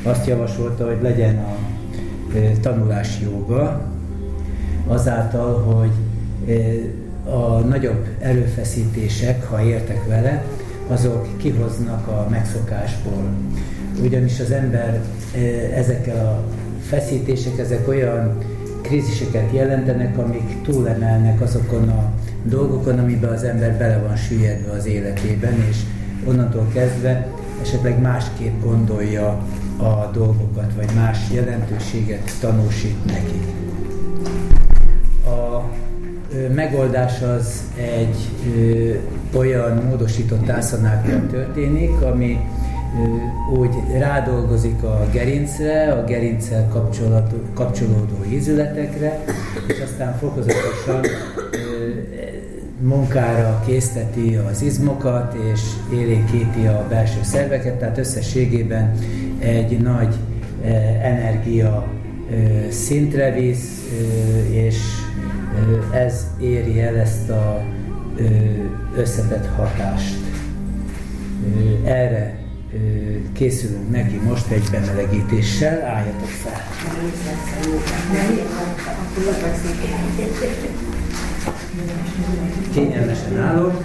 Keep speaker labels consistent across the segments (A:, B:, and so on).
A: azt javasolta, hogy legyen a tanulási jóga, azáltal, hogy a nagyobb erőfeszítések, ha értek vele, azok kihoznak a megszokásból. Ugyanis az ember ezekkel a feszítések, ezek olyan kríziseket jelentenek, amik túlemelnek azokon a dolgokon, amiben az ember bele van süllyedve az életében, és onnantól kezdve esetleg másképp gondolja a dolgokat, vagy más jelentőséget tanúsít neki. A megoldás az egy olyan módosított ászanákban történik, ami úgy rádolgozik a gerincre, a gerinccel kapcsolódó ízületekre, és aztán fokozatosan munkára készteti az izmokat, és élénkíti a belső szerveket, tehát összességében egy nagy energia szintre visz, és ez éri el ezt az összetett hatást. Erre készülünk neki most egy bemelegítéssel, álljatok fel! Kényelmesen állok,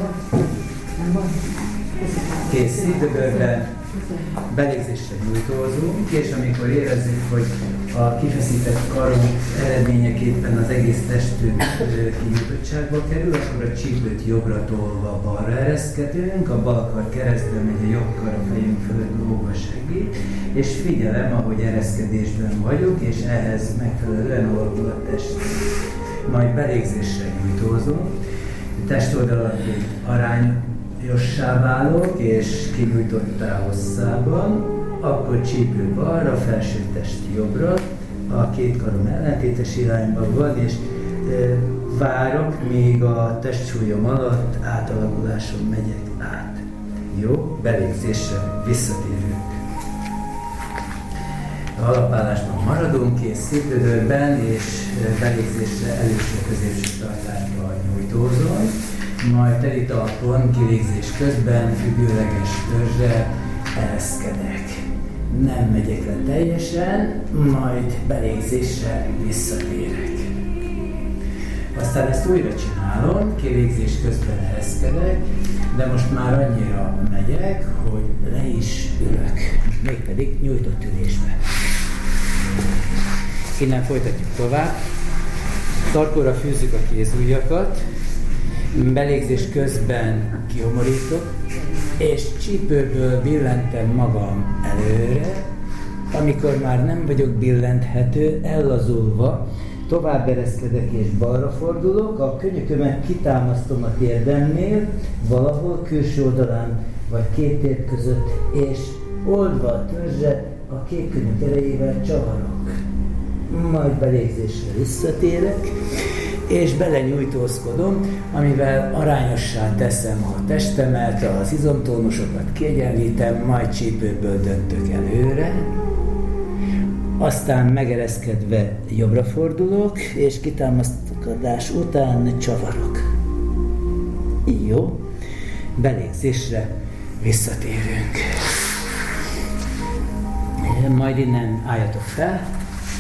A: kész szívdögörben, belégzésre nyújtózunk, és amikor érezzük, hogy a kifeszített karunk eredményeképpen az egész testünk kinyújtottságba kerül, akkor a csípőt jobbra tolva balra ereszkedünk, a bal kar keresztbe megy, a jobb kar a fejünk fölött lóg a segít, és figyelem, ahogy ereszkedésben vagyok, és ehhez megfelelően orgul a test. Majd belégzésre nyújtózunk, testoldalat arányossá válok, és kinyújtottá hosszában, akkor csípő balra, felső test jobbra, a két karom ellentétes irányban van, és várok, míg a testsúlyom alatt átalakuláson megyek át. Jó? Belégzésre visszatérünk. Alapállásban maradunk, kész szívdögörben, és belégzésre előső-középső tartásban nyújtózom, majd teli talpon kilégzés közben függőleges törzsre ereszkedek. Nem megyek le teljesen, majd belégzésre visszatérek. Aztán ezt újra csinálom, kilégzés közben ereszkedek, de most már annyira megyek, hogy le is ülök, mégpedig nyújtott ülésbe. Innen folytatjuk tovább. Tarkóra fűzzük a kézujjakat, belégzés közben kiomorítok, és csípőből billentem magam előre, amikor már nem vagyok billenthető, ellazulva, tovább ereszkedek és balra fordulok, a könyökömet kitámasztom a térdemnél, valahol külső oldalán vagy két térd között, és oldva a törzset a két könyök erejével csavarok. Majd belégzésre visszatérek, és belenyújtózkodom, amivel arányossá teszem a testemet, az izomtónusokat kiegyenlítem, majd csípőből döntök előre, aztán megereszkedve jobbra fordulok, és kitámaszkodás után csavarok. Jó, belégzésre visszatérünk. Majd innen álljatok fel,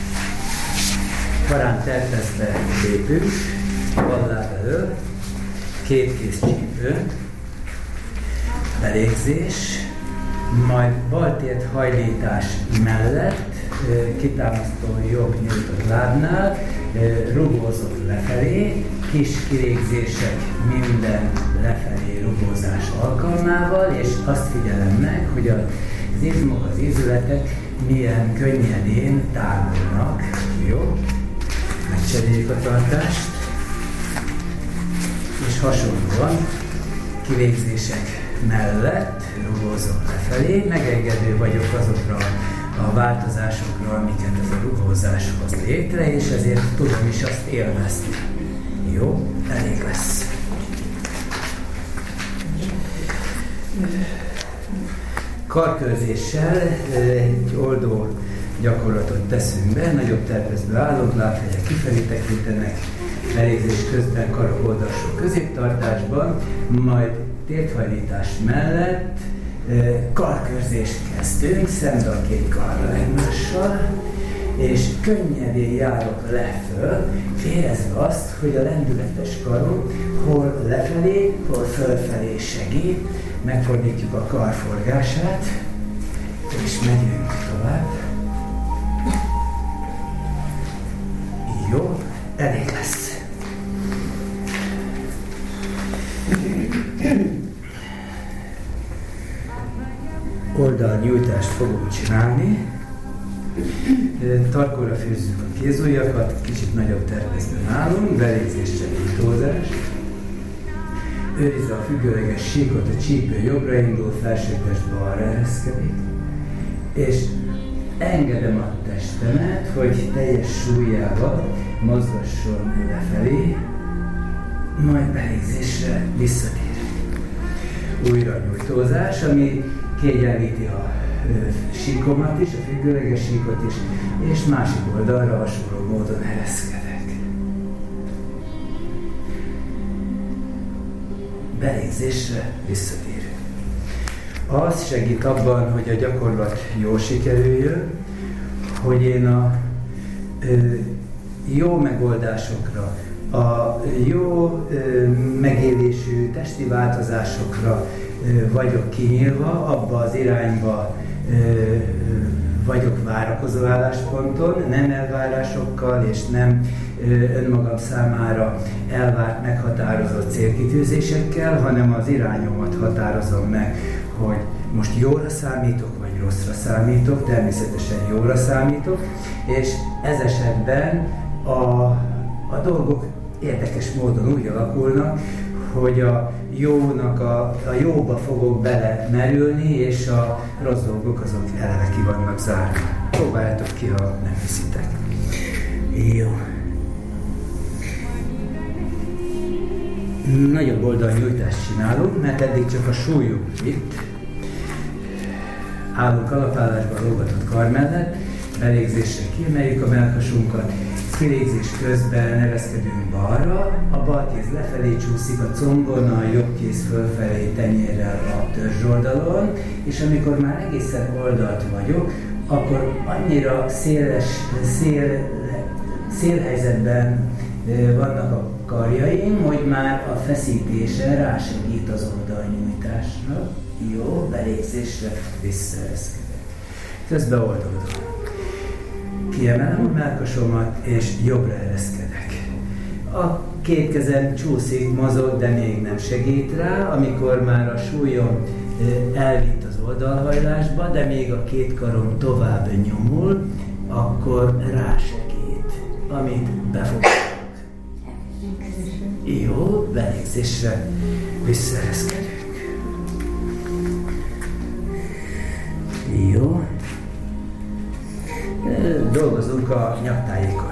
A: parán terpesztve lépünk, bal láb elől, két kéz csípő, belégzés, majd bal tért hajlítás mellett, kitámasztó jobb nyújtott lábnál, rugózok lefelé, kis kilégzések minden lefelé rugózás alkalmával, és azt figyelem meg, hogy az izmok, az ízületek milyen könnyedén tágulnak. Jó? Megcseréljük a tartást, és hasonlóan kilégzések mellett rugózok lefelé, megengedő vagyok azokra a változásokra, amiket ez a rugózás hoz létre, és ezért tudom is azt élvezni. Jó? Elég lesz. Karkörzéssel egy oldó gyakorlatot teszünk be, nagyobb terpesztbe állunk, lábfejek kifelé tekintenek, belégzés közben karok oldalsó középtartásban, majd térthajlítás mellett karkörzést kezdünk, szembe a két karral egymással, és könnyedén járok leföl, érezve azt, hogy a lendületes karom hol lefelé, hol fölfelé segít, megfordítjuk a karforgását, és megyünk tovább. Jó, elég lesz. Oldalnyújtást fogunk csinálni. Tarkóra fűzzük a kézujjakat, kicsit nagyobb tervezben állunk, belégzés, segítózás. Őrizve a függőleges síkot, a csípő jobbra indul, felsőtest balra ereszkedik. És engedem a testemet, hogy teljes súlyával mozgasson lefelé, majd belégzésre visszatér. Újra nyújtózás, ami kiegyenlíti a síkomat is, a függőleges síkot is, és másik oldalra hasonló módon ereszkedek. Belégzésre visszatérünk. Az segít abban, hogy a gyakorlat jól sikerüljön, hogy én a jó megoldásokra, a jó megélésű testi változásokra vagyok kinyílva, abba az irányba vagyok várakozó állásponton, nem elvárásokkal és nem önmagam számára elvárt, meghatározott célkitűzésekkel, hanem az irányomat határozom meg, hogy most jóra számítok, vagy rosszra számítok, természetesen jóra számítok, és ez esetben a dolgok érdekes módon úgy alakulnak, hogy a jónak a jóba fogok belemerülni, és a rossz dolgok azok eleve ki vannak zárva. Próbáljátok ki, ha nem hiszitek. Jó. Nagyobb oldalnyújtást csinálunk, mert eddig csak a súlyunk itt. Állunk alapállásban, lógatott kar mellett, belégzésre kiemeljük a mellkasunkat, kilégzés közben ereszkedünk balra, a bal kéz lefelé csúszik a combon, a jobb kéz fölfelé tenyérrel a törzsoldalon, és amikor már egészen oldalt vagyok, akkor annyira szélhelyzetben vannak a karjaim, hogy már a feszítése rásegít az oldalnyújtásra. Jó, belégzésre visszaereszkedek. Közben oldalon. Kiemelem a mellkasomat, és jobbra ereszkedek. A két kezem csúszik, mozog, de még nem segít rá, amikor már a súlyom elvitt az oldalhajlásba, de még a két karom tovább nyomul, akkor rásegít, amit befogok. Jó, belégzésre visszaereszkedünk. Jó. Dolgozunk a nyaktájékon.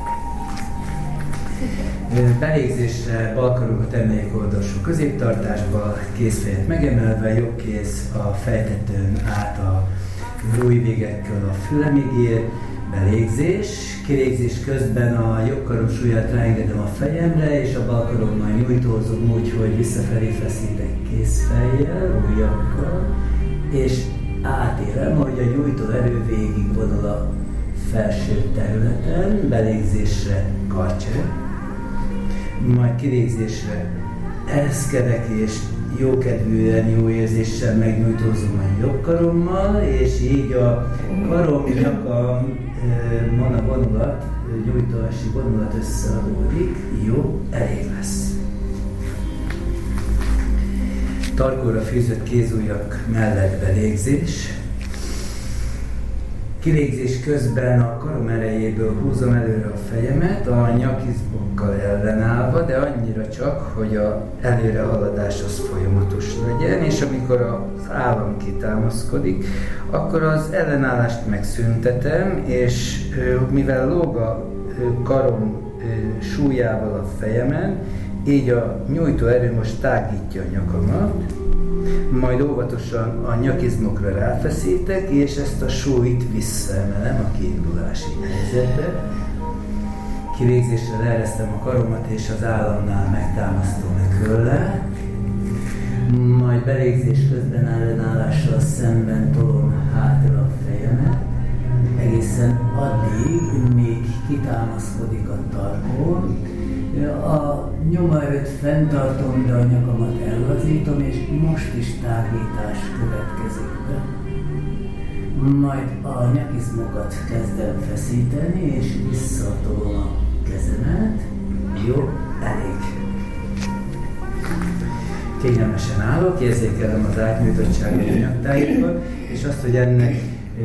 A: Belégzésre bal karunkat emeljük oldalsó középtartásba, kézfejet megemelve, jobb kéz a fejtetőn át a ujjvégekkel a fülemig ér, belégzés. Kilégzés közben a jobb karom súlyát ráengedem a fejemre, és a bal karommal nyújtózom úgy, hogy visszafelé feszítek kézfejjel, ujjakkal, és átélem, hogy a nyújtó erő végigvonul a felső területen, belégzésre karcsere, majd kilégzésre ereszkedek, és jókedvűen, jó érzéssel megnyújtózom a jobb karommal, és így a karom, nyakam, vonulat, nyújtóási vonulat összeadódik. Jó, elég lesz. Tarkóra fűzött kézujjak mellett belégzés. Kilégzés közben a karom erejéből húzom előre a fejemet, a nyakizmokkal ellenállva, de annyira csak, hogy az előrehaladás az folyamatos legyen, és amikor az állam kitámaszkodik, akkor az ellenállást megszüntetem, és mivel lóg a karom súlyával a fejemen, így a nyújtó erő most tágítja a nyakamat, majd óvatosan a nyakizmokra ráfeszítek, és ezt a súlyt visszaemelem a kiindulási helyzetbe. Kilégzésre leeresztem a karomat, és az államnál megtámasztom a köllel. majd belégzés közben ellenállással szemben tolom hátra a fejemet, egészen addig, míg kitámaszkodik a tarkón. A nyomaerőt fenntartom, de a nyakamat ellazítom, és most is tágítás következik be. Majd a nyakizmokat kezdem feszíteni, és visszatolom a kezemet. Jó, elég. Kényelmesen állok, érzékelem az átnyújtottságot a nyaktájékban, és azt, hogy ennek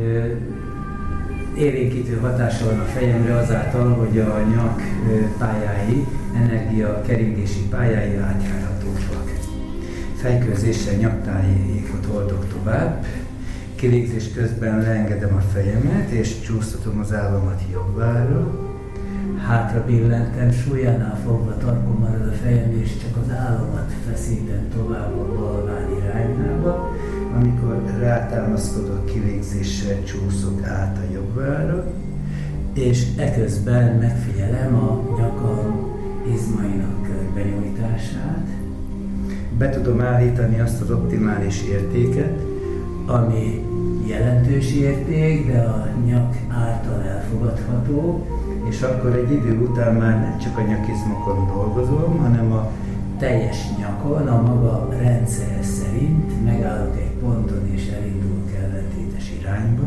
A: élénkítő hatása van a fejemre azáltal, hogy a nyak pályái, energia keringési pályái átjárhatóak. Fejkőzéssel nyaktájékot oldok tovább, kilégzés közben leengedem a fejemet, és csúsztatom az államat jobbára. Hátra billentem, súlyánál fogva tarkon marad a fejem, és csak az államat feszítem tovább a balván irányába. Amikor rátámaszkodok, kilégzéssel csúszok át a jobbára, és eközben megfigyelem a nyakam izmainak körbenyújtását. Be tudom állítani azt az optimális értéket, ami jelentős érték, de a nyak által elfogadható, és akkor egy idő után már nem csak a nyakizmokon dolgozom, hanem a teljes nyakon, a maga rendszer szerint megállok egy ponton és elindulok ellentétes irányba.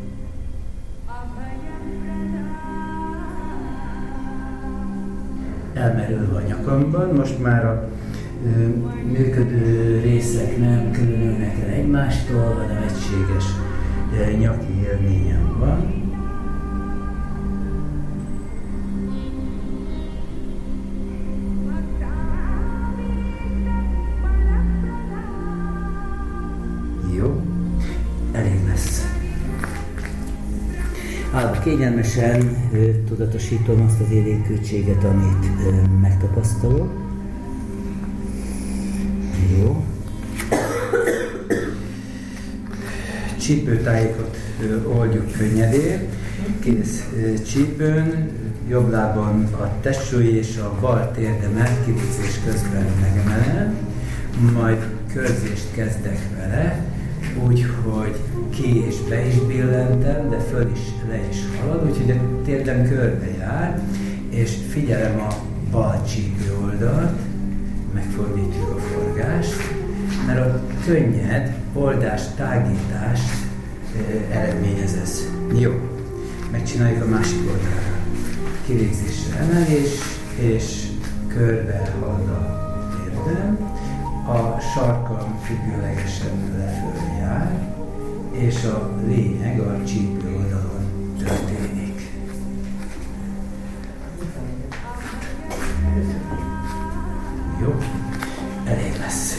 A: Elmerülve a nyakamban, most már a működő részek nem különülnek el egymástól, hanem egységes nyaki élményem van. Jó, elég lesz. Állva kényelmesen tudatosítom azt az élénkültséget, amit megtapasztalok. Jó. Csípőtájékot oldjuk könnyedén. Kész csípőn, jobb lábon a testsúly és a bal térdemet kilégzés közben megemelem, majd körzést kezdek vele, úgyhogy ki és be is billentem, de föl is, le is halad, úgyhogy a térdem körbe jár, és figyelem a bal csípő oldalt, megfordítjuk a forgást, mert a könnyed oldást, tágítást eredményez ez. Jó, megcsináljuk a másik oldalra. Kilégzésre emelés, és körbe halad a térdem, a sarkam függőlegesen leföl jár, és a lényeg a csípő oldalon történik. Jó, elég lesz.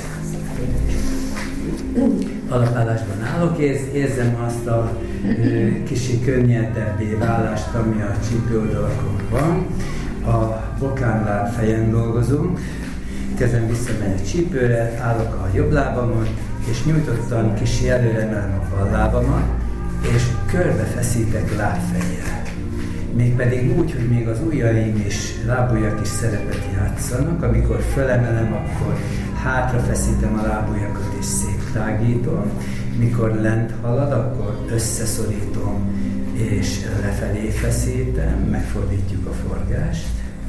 A: Alapállásban állok, érzem azt a kicsi könnyedebbé válást, ami a csípő oldalakon van. A bokánláb fejen dolgozunk, kezem visszamegy a csípőre, állok a jobb lábamon, és nyújtottan kicsi előre emelem a bal lábamat, és körbefeszítek lábfejjel. Mégpedig úgy, hogy még az ujjaim és lábujjak is szerepet játszanak, amikor fölemelem, akkor hátra feszítem a lábujjakat és széttágítom, mikor lent halad, akkor összeszorítom és lefelé feszítem, megfordítjuk a forgást,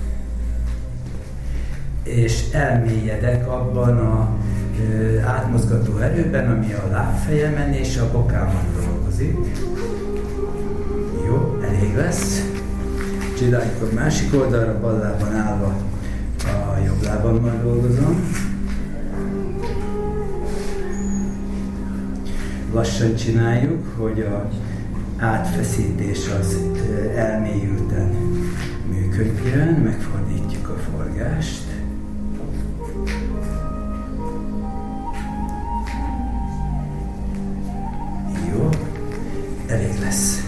A: és elmélyedek abban a átmozgató erőben, ami a lábfejemen és a bokámon dolgozik. Jó, elég lesz. Csináljuk a másik oldalra, bal lábban állva a jobb lábammal dolgozom. Lassan csináljuk, hogy az átfeszítés az elmélyülten működjön, megfordítjuk a forgást. Jó, elég lesz.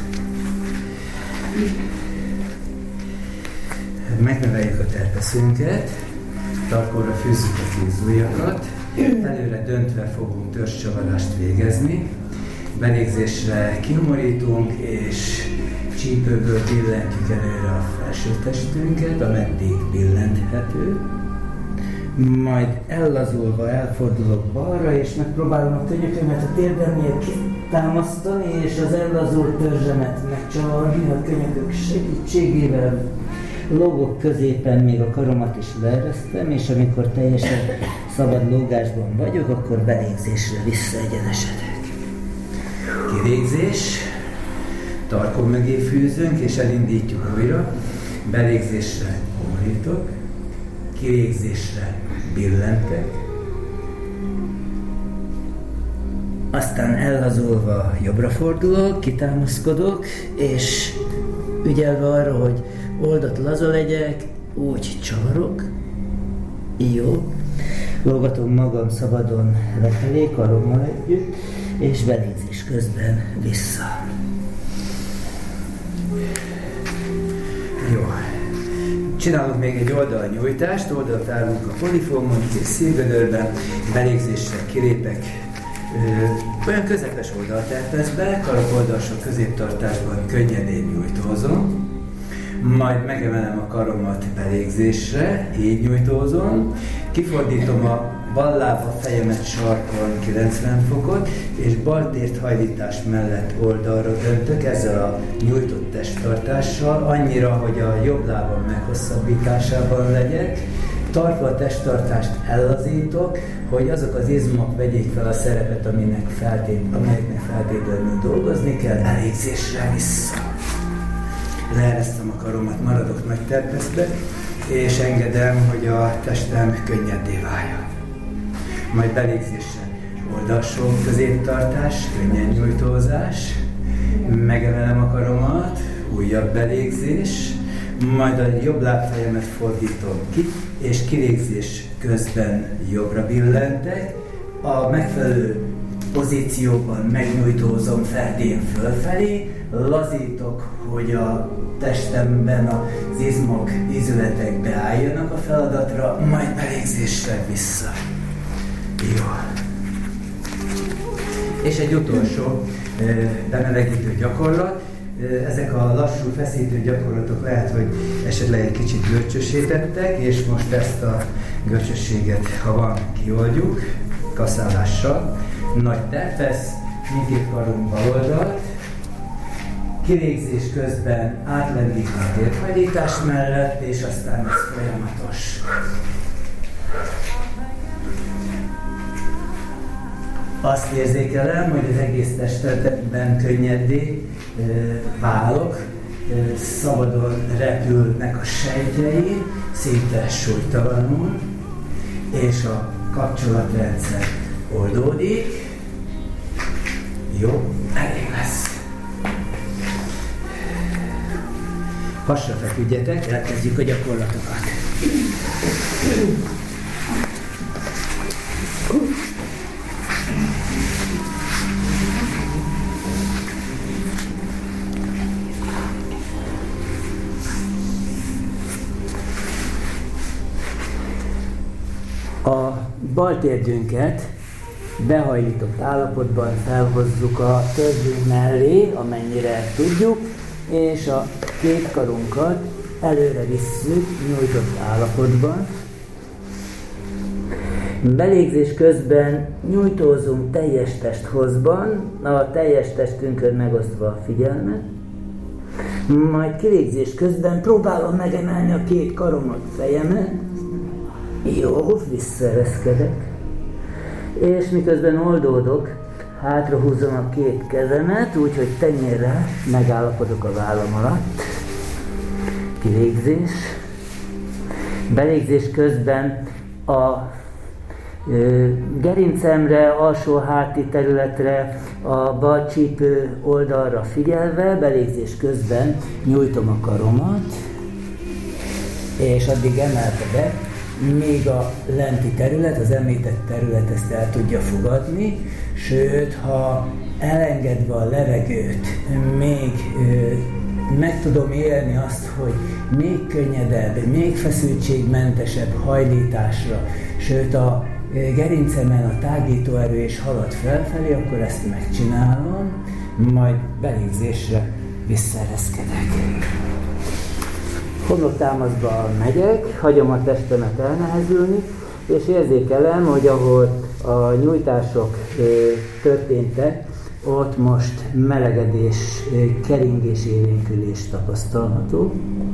A: Megnöveljük a terpeszünket, tarkóra fűzzük a kézujjakat, előre döntve fogunk törzscsavarást végezni, belégzésre kihomorítunk, és csípőből billentjük előre a felső testünket, ameddig billenthető,
B: majd ellazulva elfordulok balra, és megpróbálom a könyökömet a térdemnél támasztani, és az ellazult törzsemet megcsavarni a könyökök segítségével. Lógok középen, még a karomat is leeresztem, és amikor teljesen szabad lógásban vagyok, akkor belégzésre visszaegyenesedek.
A: Kirégzés, tarkon mögé fűzünk, és elindítjuk újra. Belégzésre omlítok, kirégzésre billentek.
B: Aztán ellazulva jobbra fordulok, kitámaszkodok, és ügyelve arra, hogy oldott laza legyek, úgy csavarok. Jó. Lógatom magam szabadon lefelé, karommal együtt, és belégzés közben vissza.
A: Jó. Csinálunk még egy oldalnyújtást, oldalt állunk a polifómon, és szívgödörben, belégzésre kilépek. Olyan közepes oldalterpeszbe, karok oldalsó középtartásban könnyedén nyújtózom. Majd megemelem a karomat belégzésre, így nyújtózom, kifordítom a bal lába fejemet sarkon 90 fokot, és bal tért hajlítás mellett oldalra döntök ezzel a nyújtott testtartással, annyira, hogy a jobb lábam meghosszabbításában legyek, tartva a testtartást ellazítok, hogy azok az izmok vegyék fel a szerepet, amelyeknek feltétlenül dolgozni kell, belégzésre vissza. Leeresztem a karomat, maradok nagy terpeszbe, és engedem, hogy a testem könnyedé váljon. Majd belégzésre oldalsó középtartás, könnyen nyújtózás, megemelem a karomat, újabb belégzés, majd a jobb lábfejemet fordítom ki, és kilégzés közben jobbra billentek, a megfelelő pozícióban megnyújtózom ferdén fölfelé, lazítok, hogy a testemben az izmok, ízületek beálljanak a feladatra, majd belégzésre vissza. Jó. És egy utolsó bemelegítő gyakorlat. Ezek a lassú, feszítő gyakorlatok lehet, hogy esetleg egy kicsit görcsösítettek, és most ezt a görcsösséget, ha van, kioldjuk kaszálással. Nagy terpesz, mindkét karunk bal oldalt, kilégzés közben átlendít a térhajlítás mellett, és aztán ez folyamatos. Azt érzékelem, hogy az egész testemben könnyedé válok, szabadon repülnek a sejtjei, szinte súlytalanul, és a kapcsolatrendszer oldódik. Jó, elég lesz. Hasra feküdjetek, elkezdjük a gyakorlatokat. A bal térdünket behajlított állapotban felhozzuk a törzsünk mellé, amennyire tudjuk, és a két karunkat előre visszük nyújtott állapotban. Belégzés közben nyújtózunk teljes testhozban, a teljes testünkön megosztva a figyelmet, majd kilégzés közben próbálom megemelni a két karomat, fejemet. Jó, visszaereszkedek. És miközben oldódok, hátrahúzom a két kezemet, úgyhogy tenyérrel megállapodok a vállam alatt. Kilégzés. Belégzés közben a gerincemre, alsó háti területre, a bal csípő oldalra figyelve, belégzés közben nyújtom a karomat, és addig emelte be, még a lenti terület, az említett terület ezt el tudja fogadni, sőt, ha elengedve a levegőt, még meg tudom élni azt, hogy még könnyedebb, még feszültségmentesebb hajlításra, sőt a gerincemen a tágítóerő is halad felfelé, akkor ezt megcsinálom, majd belégzésre visszaereszkedek. Homloktámaszba megyek, hagyom a testemet elnehezülni,
B: és érzékelem, hogy ahol a nyújtások történtek, ott most melegedés, keringés, élénkülés tapasztalható.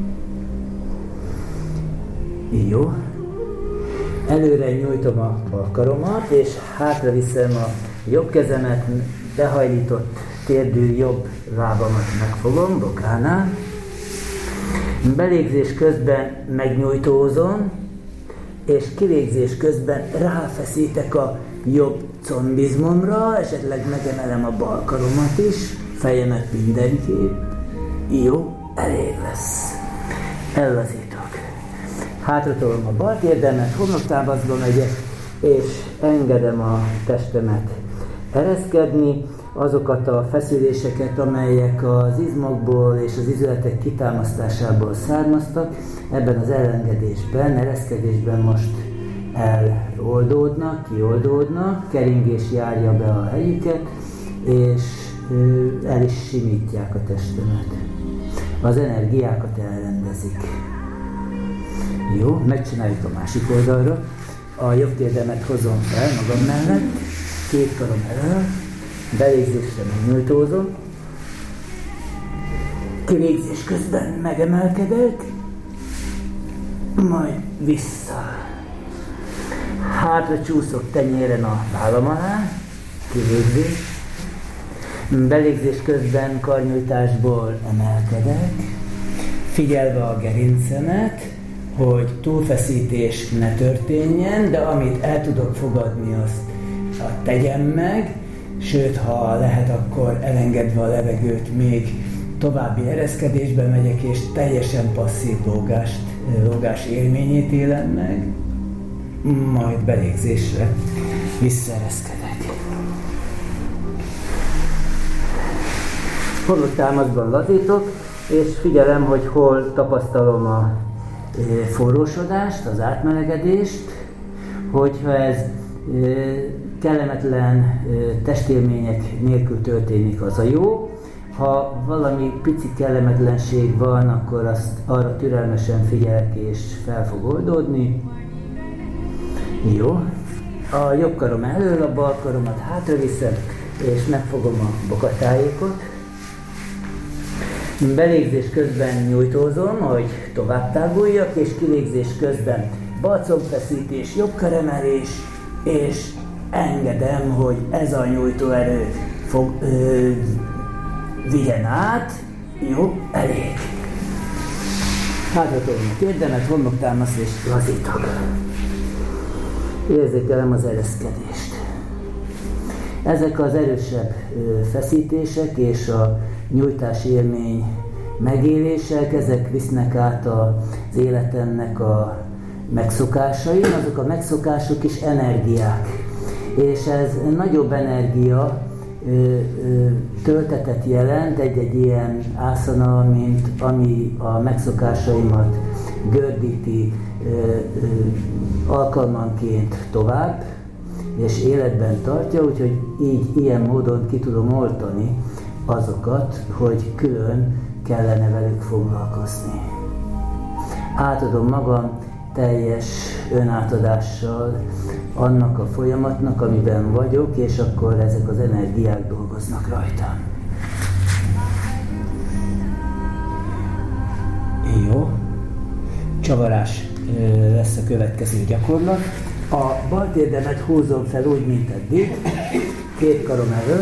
B: Jó. Előre nyújtom a bal karomat, és hátra viszem a jobb kezemet, behajlított térdű jobb lábamat megfogom, bokánál. Belégzés közben megnyújtózom, és kilégzés közben ráfeszítek a jobb combizmomra, esetleg megemelem a bal karomat is, fejemet mindenképp. Jó, elég lesz. Ellazítok. Hátratolom a bal térdemet, homloktámaszba megyek, és engedem a testemet ereszkedni, azokat a feszüléseket, amelyek az izmokból és az izületek kitámasztásából származtak, ebben az elengedésben, ereszkedésben most eloldódnak, kioldódnak, keringés járja be a helyüket, és el is simítják a testemet. Az energiákat elrendezik. Jó, megcsináljuk a másik oldalra. A jobb térdemet hozom fel magam mellett, két karom elől, belégzésre megnyújtózom, kilégzés közben megemelkedek, majd vissza. Hátra csúszok tenyéren a vállam alá, kilégzés, belégzés közben karnyújtásból emelkedek, figyelve a gerincemet, hogy túlfeszítés ne történjen, de amit el tudok fogadni, azt tegyem meg, sőt, ha lehet, akkor elengedve a levegőt még további ereszkedésbe megyek, és teljesen passzív lógás élményét élem meg, majd belégzésre visszaereszkedek. Homloktámaszban lazítok, és figyelem, hogy hol tapasztalom a forrósodást, az átmelegedést, hogyha ez kellemetlen testélmények nélkül történik, az a jó. Ha valami pici kellemetlenség van, akkor azt arra türelmesen figyelek, és fel fog oldódni. Jó. A jobb karom elől, a bal karomat hátra viszem, és megfogom a bokatájékot. Belégzés közben nyújtózom, hogy tovább táguljak, és kilégzés közben balcombfeszítés, jobb karemelés, és engedem, hogy ez a nyújtóerő vigyen át. Jó, elég. Hátratolom a térdemet, homloktámasz és lazítok. Érzékelem az ereszkedést. Ezek az erősebb feszítések és a nyújtás élmény megélések, ezek visznek át az életemnek a megszokásain, azok a megszokások is energiák. És ez nagyobb energia töltetet jelent egy ilyen ászana, mint ami a megszokásaimat gördíti alkalmanként tovább, és életben tartja, úgyhogy ilyen módon ki tudom oltani azokat, hogy külön kellene velük foglalkozni. Átadom magam teljes önátadással annak a folyamatnak, amiben vagyok, és akkor ezek az energiák dolgoznak rajtam. Jó. Csavarás lesz a következő gyakorlat. A bal térdemet húzom fel úgy, mint eddig, két karom elől.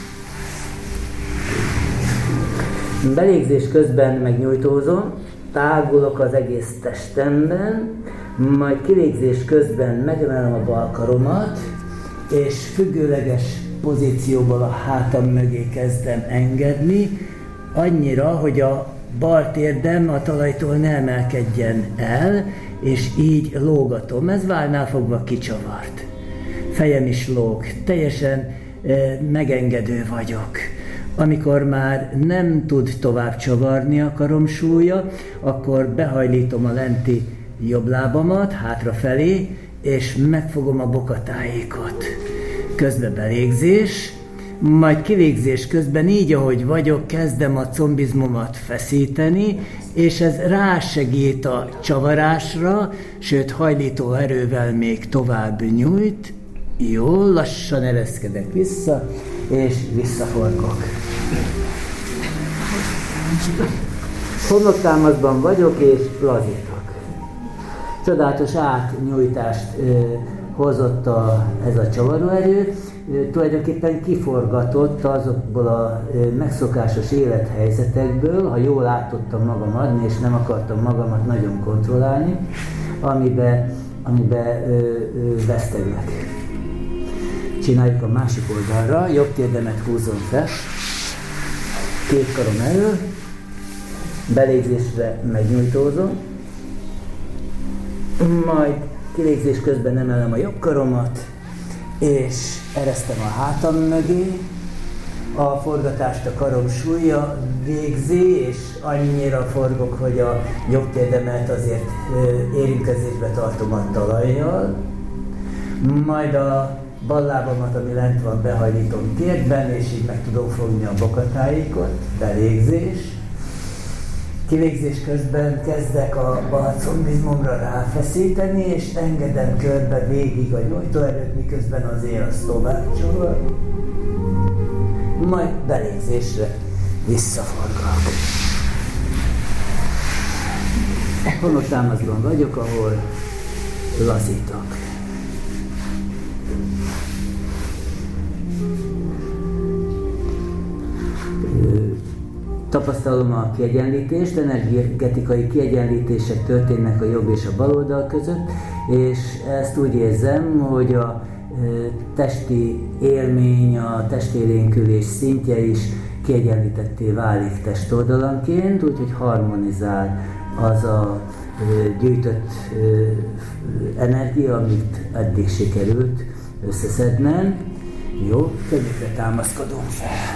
B: Belégzés közben megnyújtózom, tágulok az egész testemben, majd kilégzés közben megemelem a bal karomat, és függőleges pozícióból a hátam mögé kezdem engedni, annyira, hogy a bal térdem a talajtól ne emelkedjen el, és így lógatom. Ez vállnál fogva kicsavart. Fejem is lóg, teljesen megengedő vagyok. Amikor már nem tud tovább csavarni a karom súlya, akkor behajlítom a lenti jobb lábamat hátrafelé, és megfogom a bokatájékot. Közben belégzés, majd kilégzés közben így, ahogy vagyok, kezdem a combizmomat feszíteni, és ez rásegít a csavarásra, sőt hajlító erővel még tovább nyújt. Jó, lassan ereszkedek vissza, és visszaforgok. Homloktámaszban vagyok, és lazítok. Csodálatos átnyújtást hozott ez a csavaróerő, tulajdonképpen kiforgatott azokból a megszokásos élethelyzetekből, ha jól át magam adni, és nem akartam magamat nagyon kontrollálni, amiben veszteglek. Csináljuk a másik oldalra, jobb térdemet húzom fel, két karom elől, belégzésre megnyújtózom, majd kilégzés közben emelem a jobb karomat, és eresztem a hátam mögé, a forgatást a karom súlya végzi, és annyira forgok, hogy a jobb térdemet azért érintkezésbe tartom a talajjal, majd a bal lábamat, ami lent van, behajlítom térdben, és így meg tudom fogni a bokatáikot, belégzés. Kilégzés közben kezdek a bal combizmomra ráfeszíteni, és engedem körbe végig a nyújtóerőt, miközben az ér az tovább csavar. Majd belégzésre visszaforgok. Homloktámaszban vagyok, ahol lazítok. Tapasztalom a kiegyenlítést, energetikai kiegyenlítések történnek a jobb és a bal oldal között, és ezt úgy érzem, hogy a testi élmény, a testélénkülés szintje is kiegyenlítetté válik testoldalanként, úgyhogy harmonizál az a gyűjtött energia, amit eddig sikerült összeszednem. Jó, könnyükre támaszkodunk fel.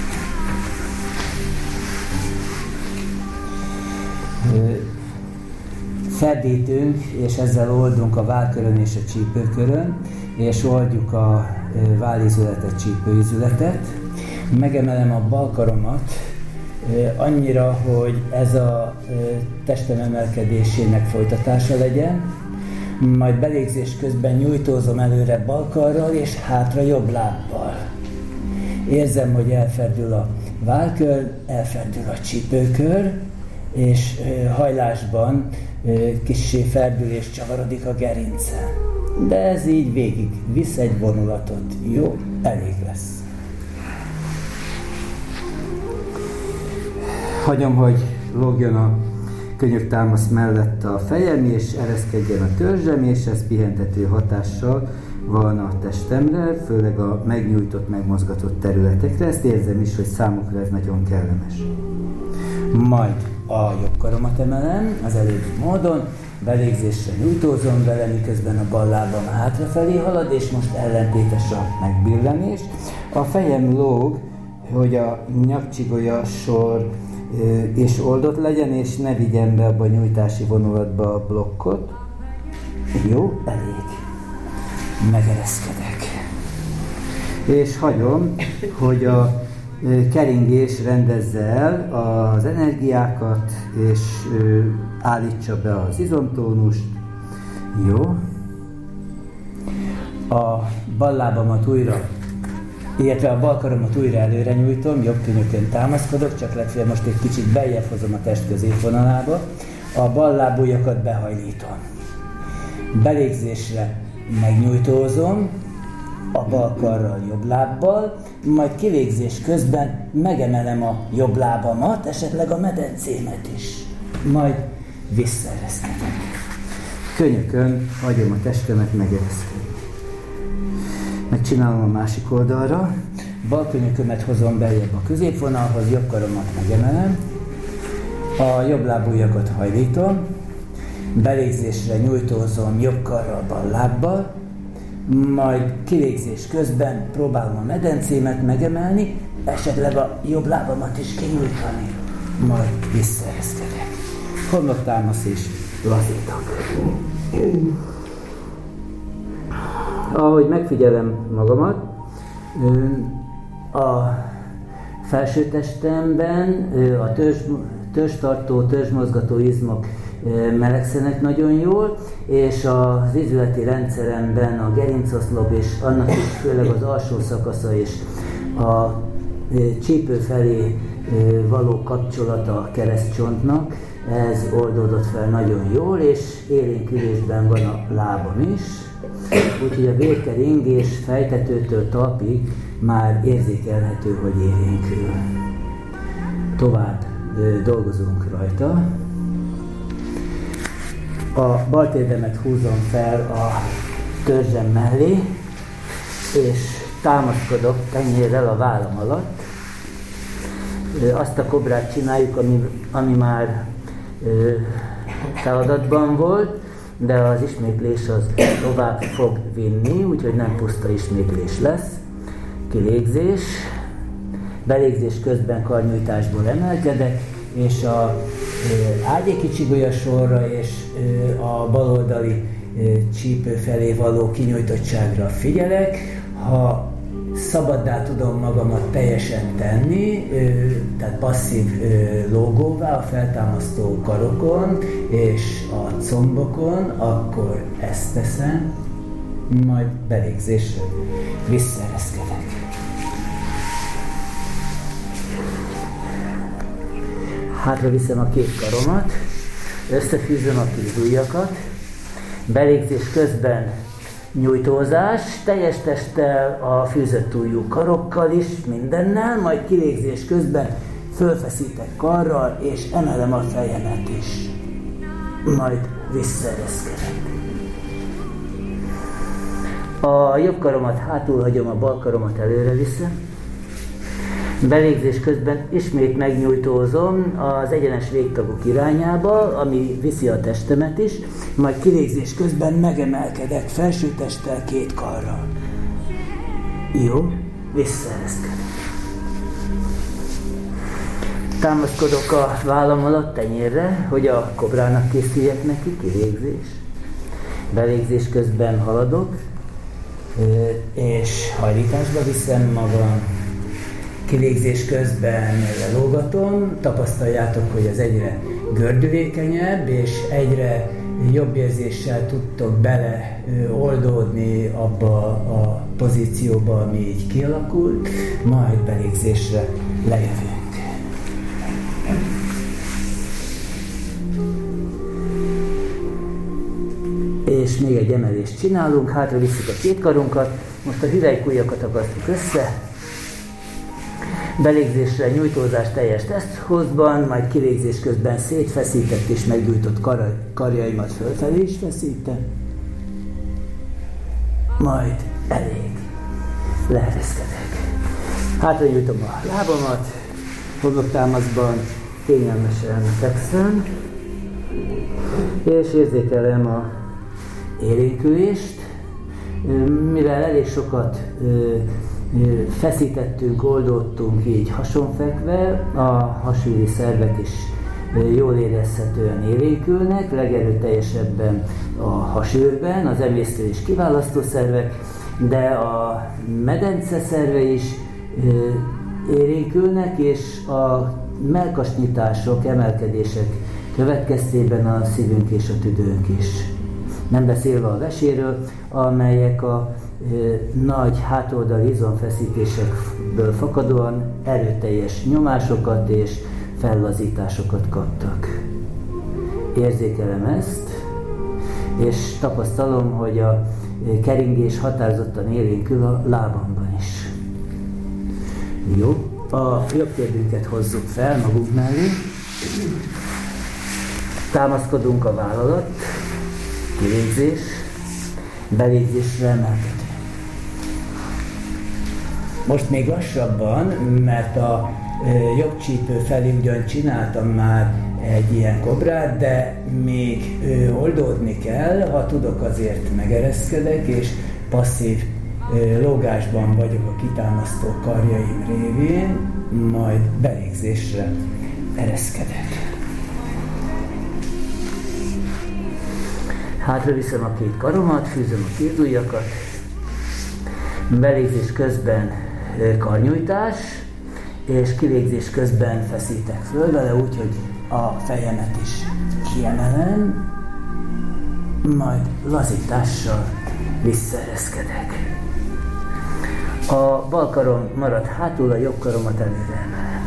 B: Ferdítünk, és ezzel oldunk a vállkörön és a csípőkörön, és oldjuk a vállizületet, csípőizületet. Megemelem a bal karomat annyira, hogy ez a testem emelkedésének folytatása legyen, majd belégzés közben nyújtózom előre bal karral és hátra jobb lábbal. Érzem, hogy elferdül a vállkör, elferdül a csípőkör, és hajlásban kissé ferdül és csavarodik a gerince. De ez így végig visz egy vonulatot. Jó, elég lesz. Hagyom, hogy lógjon a könyöktámasz mellett a fejem, és ereszkedjen a törzsem, és ez pihentető hatással van a testemre, főleg a megnyújtott, megmozgatott területekre. Ezt érzem is, hogy számukra ez nagyon kellemes. Majd a jobb karomat emelem az előbbi módon, belégzésre nyújtózom vele, miközben a bal lábam hátrafelé halad, és most ellentétes a megbillenés. A fejem lóg, hogy a nyakcsigolya sor és oldott legyen, és ne vigyem be abba a nyújtási vonulatba a blokkot. Jó, elég. Megereszkedek. És hagyom, hogy a keringés rendezze el az energiákat, és állítsa be az izomtónust. Jó. A bal lábamat újra, illetve a bal karomat újra előre nyújtom, jobb könyökön támaszkodok, csak legfeljebb most egy kicsit beljebb hozom a test középvonalába. A bal lábujjakat behajlítom. Belégzésre megnyújtózom, a bal karral, jobb lábbal, majd kilégzés közben megemelem a jobb lábamat, esetleg a medencémet is. Majd visszaereszkedek. Könyökön hagyom a testemet megereszkedni. Megcsinálom a másik oldalra. Bal könyökömet hozom beljebb a középvonalhoz, jobb karomat megemelem. A jobb lábujjakat hajlítom. Belégzésre nyújtózom jobb karral, bal lábbal. Majd kilégzés közben próbálom a medencémet megemelni, esetleg a jobb lábamat is kinyújtani. Majd visszaereszkedek. Homloktámasz és lazítok. Ahogy megfigyelem magamat, A felsőtestemben a törzstartó, törzsmozgató izmok melegszenek nagyon jól, és az izületi rendszeremben a gerincoszlop és annak is főleg az alsó szakasza és a csípő felé való kapcsolata a keresztcsontnak, ez oldódott fel nagyon jól, és élénkülésben van a lábam is, úgyhogy a vérkeringés fejtetőtől talpig már érzékelhető, hogy élénkül. Tovább dolgozunk rajta. A bal térdemet húzom fel a törzsem mellé, és támaszkodok tenyérrel a vállam alatt. Azt a kobrát csináljuk, ami már feladatban volt, de az ismétlés az tovább fog vinni, úgyhogy nem puszta ismétlés lesz. Kilégzés. Belégzés közben karnyújtásból emelkedek, és a ágyéki csigolya sorra és a baloldali csípő felé való kinyújtottságra figyelek. Ha szabaddá tudom magamat teljesen tenni, tehát passzív lógóvá a feltámasztó karokon és a combokon, akkor ezt teszem, majd belégzésre visszaereszkedek. Hátra viszem a két karomat, összefűzöm a kézujjakat, belégzés közben nyújtózás, teljes testtel, a fűzött ujjú karokkal is, mindennel, majd kilégzés közben fölfeszítek karral, és emelem a fejemet is. Majd visszaereszkedek. A jobb karomat hátul hagyom, a bal karomat előre viszem. Belégzés közben ismét megnyújtózom az egyenes végtagok irányába, ami viszi a testemet is, majd kilégzés közben megemelkedek felső testtel két karral. Jó, visszaereszkedek. Támaszkodok a vállam alatt tenyérre, hogy a kobrának készüljek neki, kilégzés. Belégzés közben haladok, és hajlításba viszem magam. Kilégzés közben lelógatom, tapasztaljátok, hogy ez egyre gördülékenyebb, és egyre jobb érzéssel tudtok bele oldódni abba a pozícióba, ami így kialakult, majd belégzésre lejövünk. És még egy emelést csinálunk, hátra visszük a két karunkat, most a hüvelykujjakat akasztjuk össze, belégzésre nyújtózás teljes testhozban, majd kilégzés közben szétfeszített és meggyújtott karjaimat fölfelé is feszítem. Majd elég. Leereszkedek. Hátra nyújtom a lábamat, homloktámaszban kényelmesen fekszem, és érzékelem a élénkülést. Mivel elég sokat feszítettünk, oldottunk így hasonfekve, a hasüli szervek is jól érezhetően élénkülnek, legerőteljesebben a hasőrben, az emésztő és kiválasztó szervek, de a medence szerve is élénkülnek, és a mellkasnyitások, emelkedések következtében a szívünk és a tüdőnk is. Nem beszélve a veséről, amelyek a nagy hátoldali izomfeszítésekből fakadóan erőteljes nyomásokat és fellazításokat kaptak. Érzékelem ezt, és tapasztalom, hogy a keringés határozottan élénkül a lábamban is. Jó, a jobb térdünket hozzuk fel magunk mellé, támaszkodunk a váll alatt, kilégzés, belégzésre emelkedünk. Most még lassabban, mert a jobb csípő felé ugyan csináltam már egy ilyen kobrát, de még oldódni kell, ha tudok, azért megereszkedek, és passzív lógásban vagyok a kitámasztó karjaim révén, majd belégzésre ereszkedek. Hátra viszem a két karomat, fűzöm a kézujjakat, belégzés közben karnyújtás, és kilégzés közben feszítek föl vele, úgyhogy a fejemet is kiemelem, majd lazítással visszaereszkedek. A bal karom marad hátul, a jobb karomat előre emelem.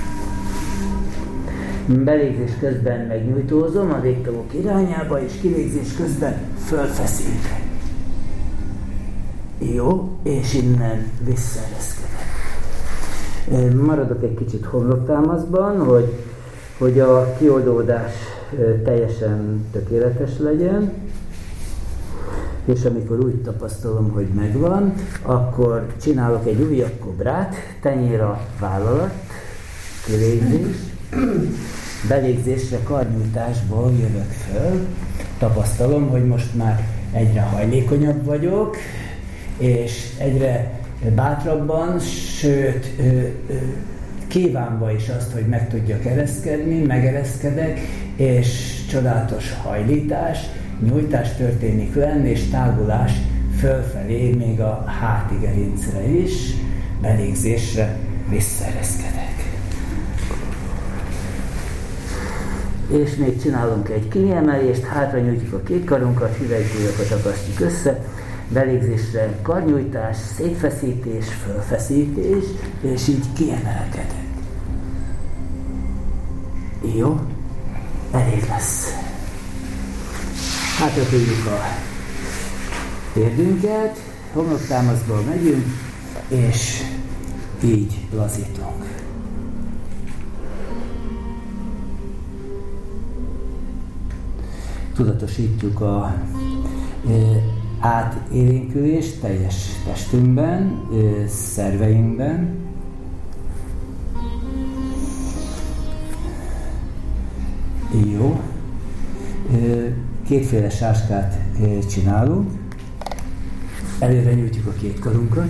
B: Belégzés közben megnyújtózom a végtagok irányába, és kilégzés közben fölfeszítek. Jó, és innen visszaereszkedek. Maradok egy kicsit homloktámaszban, hogy a kioldódás teljesen tökéletes legyen, és amikor úgy tapasztalom, hogy megvan, akkor csinálok egy újabb kobrát, tenyér a váll alatt, kilégzés, belégzésre karnyújtásból jövök föl, tapasztalom, hogy most már egyre hajlékonyabb vagyok, és egyre bátrabban, sőt, kívánva is azt, hogy meg tudjak ereszkedni, megereszkedek, és csodálatos hajlítás, nyújtás történik lenn, és tágulás fölfelé, még a háti gerincre is, belégzésre visszaereszkedek. És még csinálunk egy kiemelést, hátra nyújtjuk a két karunkat, hüvelykujjakat akasztjuk össze, belégzésre karnyújtás, szétfeszítés, fölfeszítés, és így kiemelkedek. Jó? Elég lesz. Hátra tudjuk a térdünket, homloktámaszból megyünk, és így lazítunk. Tudatosítjuk a átélénkülést teljes testünkben, szerveinkben. Jó. Kétféle sáskát csinálunk. Előre nyújtjuk a két karunkat.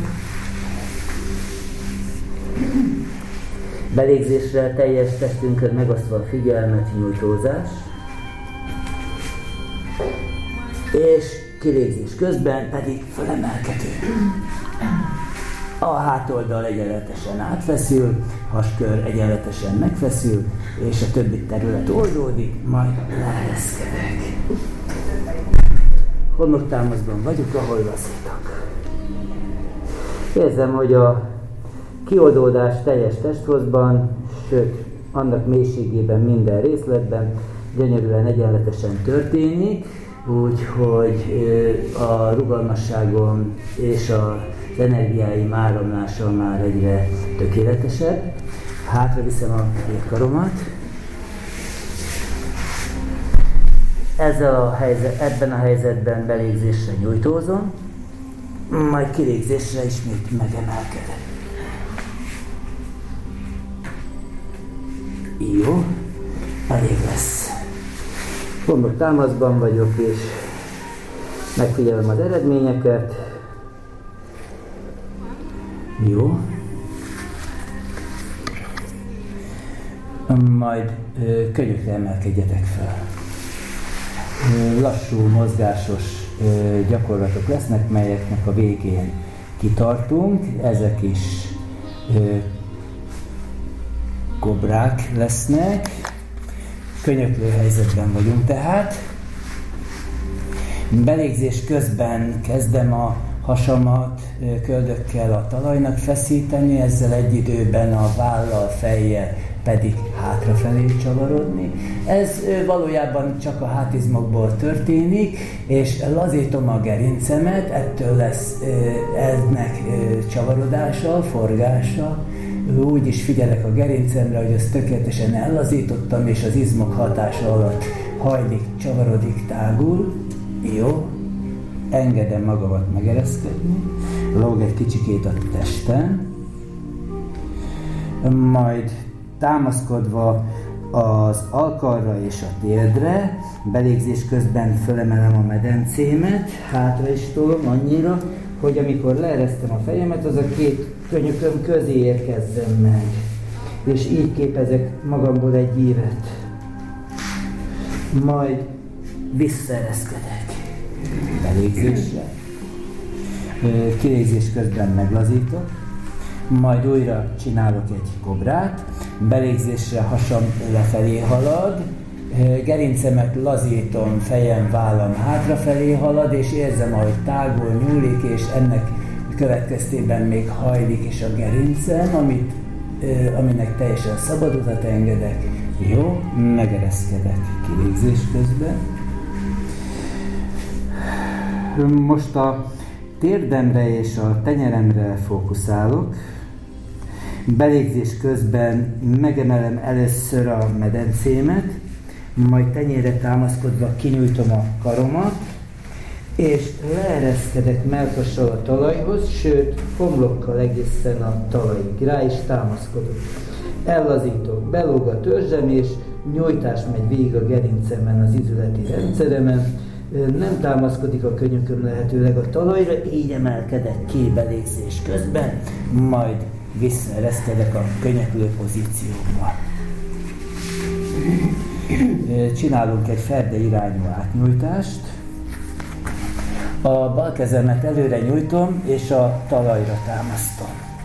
B: Belégzésre teljes testünkön megosztva a figyelmet, nyújtózás. És kilégzés közben pedig fölemelkedő. A hátoldal egyenletesen átfeszül, haskör egyenletesen megfeszül, és a többi terület oldódik, majd leereszkedek. Homloktámaszban vagyok, ahol lazítok. Érzem, hogy a kioldódás teljes testhozban, sőt, annak mélységében, minden részletben gyönyörűen egyenletesen történik, úgyhogy a rugalmasságom és az energiáim áramlása már egyre tökéletesebb. Hátra viszem a két karomat. Ebben a helyzetben belégzésre nyújtózom, majd kilégzésre ismét megemelkedek. Jó, elég lesz. Homloktámaszban vagyok, és megfigyelem az eredményeket. Jó. Majd könnyükre emelkedjetek fel. Lassú, mozgásos gyakorlatok lesznek, melyeknek a végén kitartunk. Ezek is kobrák lesznek. Könyöklő helyzetben vagyunk tehát. Belégzés közben kezdem a hasamat köldökkel a talajnak feszíteni, ezzel egy időben a vállal, fejjel pedig hátrafelé csavarodni. Ez valójában csak a hátizmokból történik, és lazítom a gerincemet, ettől lesz ennek csavarodása, forgása. Úgy is figyelek a gerincemre, hogy azt tökéletesen ellazítottam, és az izmok hatása alatt hajlik, csavarodik, tágul. Jó. Engedem magamat megereszkedni. Lóg egy kicsikét a testem. Majd támaszkodva az alkarra és a térdre, belégzés közben fölemelem a medencémet, hátra is tolom annyira, hogy amikor leeresztem a fejemet, az a két könyököm közé érkezzen meg. És így képezek magamból egy ívet. Majd visszaereszkedek. Belégzésre. Kilégzés közben meglazítok. majd újra csinálok egy kobrát, belégzésre hasam lefelé halad, gerincemet lazítom, fejem, vállam hátrafelé halad, és érzem, ahogy tágul, nyúlik, és ennek következtében még hajlik is a gerincem, aminek teljesen szabad utat engedek. Jó, megereszkedek kilégzés közben. Most a térdemre és a tenyeremre fókuszálok. Belégzés közben megemelem először a medencémet, majd tenyérre támaszkodva kinyújtom a karomat, és leereszkedek mellkassal a talajhoz, sőt, homlokkal egészen a talajig rá is támaszkodok. Ellazítok, belóg a törzsem, és nyújtás megy végig a gerincemen, az izületi rendszeremen. Nem támaszkodik a könyököm lehetőleg a talajra, így emelkedek ki belégzés közben, majd visszaereszkedek a könyöklő pozícióba. Csinálunk egy ferde irányú átnyújtást. A bal kezemet előre nyújtom, és a talajra támasztom.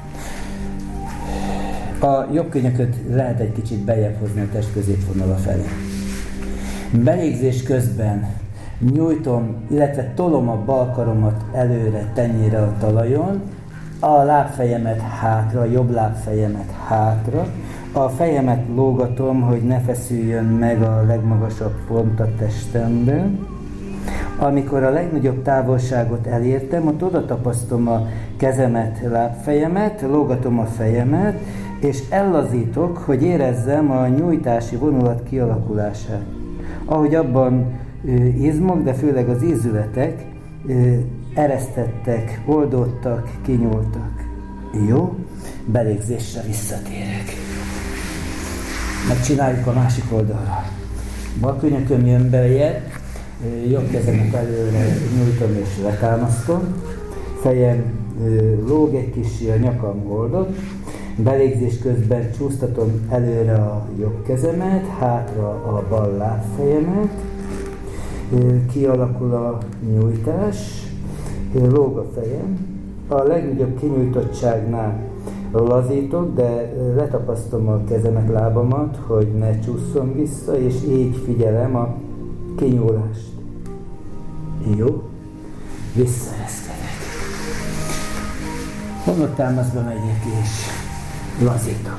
B: A jobb könyököt lehet egy kicsit beljebb hozni a test középvonala felé. Belégzés közben nyújtom, illetve tolom a bal karomat előre, tenyérre a talajon, a lábfejemet hátra, a jobb lábfejemet hátra, a fejemet lógatom, hogy ne feszüljön meg a legmagasabb pont a testemben. Amikor a legnagyobb távolságot elértem, ott oda tapasztom a kezemet, lábfejemet, lógatom a fejemet, és ellazítok, hogy érezzem a nyújtási vonulat kialakulását. Ahogy abban izmok, de főleg az ízületek eresztettek, oldódtak, kinyúltak. Jó? Belégzésre visszatérek. Megcsináljuk a másik oldalra. Bal könyököm jön beljebb, jobb kezemet előre nyújtom és letámasztom. Fejem lóg egy kicsi, a nyakam oldott. Belégzés közben csúsztatom előre a jobb kezemet, hátra a bal lábfejemet. Kialakul a nyújtás, lóg a fejem. A legnagyobb kinyújtottságnál lazítok, de letapasztom a kezemet, lábamat, hogy ne csúszom vissza, és így figyelem a kinyúlást. Jó? Visszaereszkedek. Homloktámaszba megyek, és lazítok.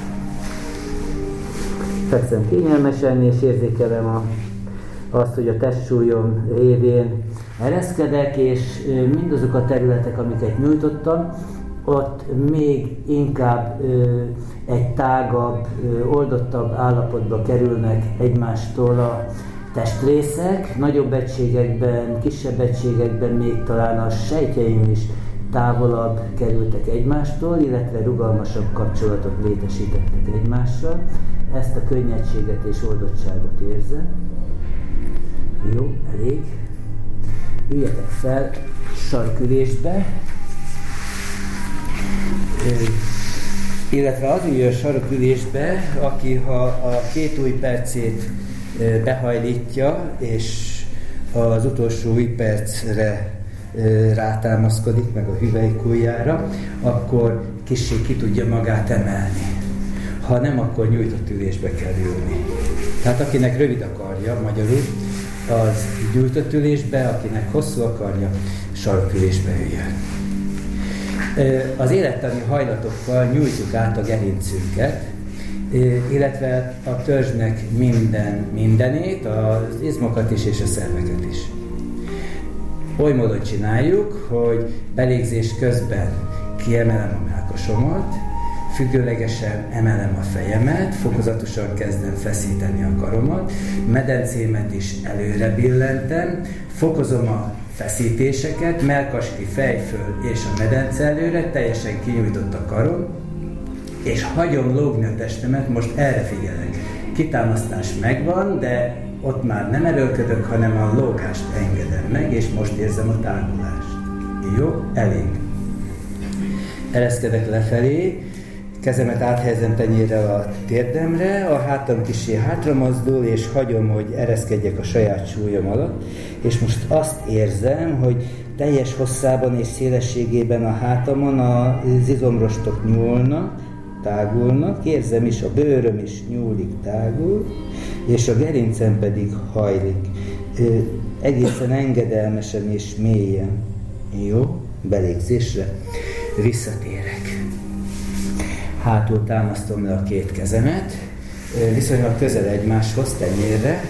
B: Fekszem kényelmesen, és érzékelem azt, hogy a testsúlyom révén ereszkedek, és mindazok a területek, amiket nyújtottam, ott még inkább egy tágabb, oldottabb állapotba kerülnek egymástól a testrészek, nagyobb egységekben, kisebb egységekben még talán a sejtjeim is távolabb kerültek egymástól, illetve rugalmasabb kapcsolatot létesítettek egymással. Ezt a könnyedséget és oldottságot érzem. Jó, elég. Üljetek fel sarkülésbe. Illetve az üljön sarkülésbe, aki ha a két ujjpercét behajlítja, és az utolsó ujjpercre rátámaszkodik, meg a hüvelykujjára, akkor kissé ki tudja magát emelni. Ha nem, akkor nyújtott ülésbe kell ülni. Tehát akinek rövid a karja, magyarul, az nyújtott ülésbe, akinek hosszú a karja, sarkülésbe üljön. Az élettani hajlatokkal nyújtjuk át a gerincünket, illetve a törzsnek mindenét, az izmokat is és a szerveket is. Oly módon csináljuk, hogy belégzés közben kiemelem a mellkasomat, függőlegesen emelem a fejemet, fokozatosan kezdem feszíteni a karomat, medencémet is előre billentem, fokozom a feszítéseket, mellkasli fejföl és a medence előre, teljesen kinyújtott a karom, és hagyom lógni a testemet, most erre figyelek. Kitámasztás megvan, de ott már nem erőlködök, hanem a lógást engedem meg, és most érzem a tágulást. Jó? Elég. Ereszkedek lefelé, kezemet áthelyezem tenyérre a térdemre, a hátam kissé hátra mozdul, és hagyom, hogy ereszkedjek a saját súlyom alatt, és most azt érzem, hogy teljes hosszában és szélességében a hátamon az izomrostok nyúlnak, tágulnak, érzem is, a bőröm is nyúlik, tágul, és a gerincem pedig hajlik. Egészen engedelmesen és mélyen. Jó, belégzésre visszatérek. Hátul támasztom le a két kezemet, viszonylag közel egymáshoz, tenyérre.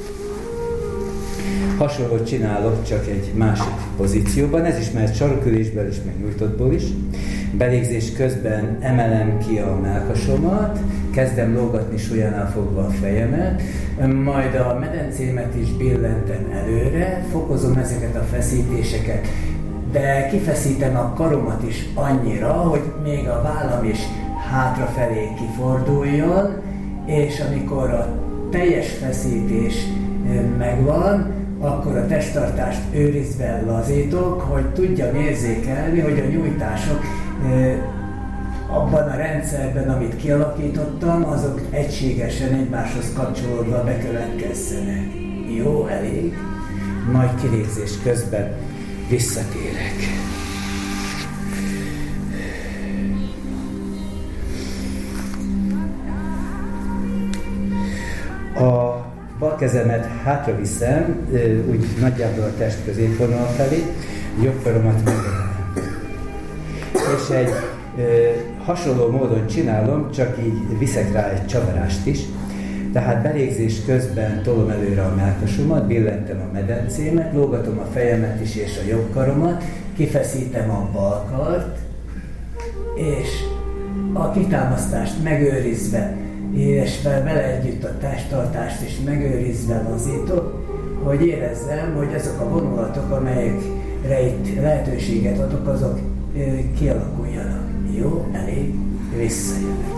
B: Hasonlót csinálok, csak egy másik pozícióban, ez is mehet sarokülésből is, meg nyújtottból is. Belégzés közben emelem ki a mellkasomat, kezdem lógatni súlyánál fogva a fejemet, majd a medencémet is billentem előre, fokozom ezeket a feszítéseket, de kifeszítem a karomat is annyira, hogy még a vállam is hátrafelé kiforduljon, és amikor a teljes feszítés megvan, akkor a testtartást őrizve lazítok, hogy tudjam érzékelni, hogy a nyújtások abban a rendszerben, amit kialakítottam, azok egységesen egymáshoz kapcsolódva bekövetkezzenek. Jó, elég. Majd kilégzés közben visszatérek. A bal kezemet hátra viszem, úgy nagyjából a test középvonal felé, jobb karomat megemelem. És egy hasonló módon csinálom, csak így viszek rá egy csavarást is. Tehát belégzés közben tolom előre a mellkasomat, billentem a medencémet, lógatom a fejemet is és a jobb karomat, kifeszítem a bal kart, és a kitámasztást megőrizve, és vele együtt a testtartást is megőrizve lazítok, hogy érezzem, hogy azok a vonulatok, amelyekre itt lehetőséget adok, azok kialakuljanak. Jó, elég, visszajönnek.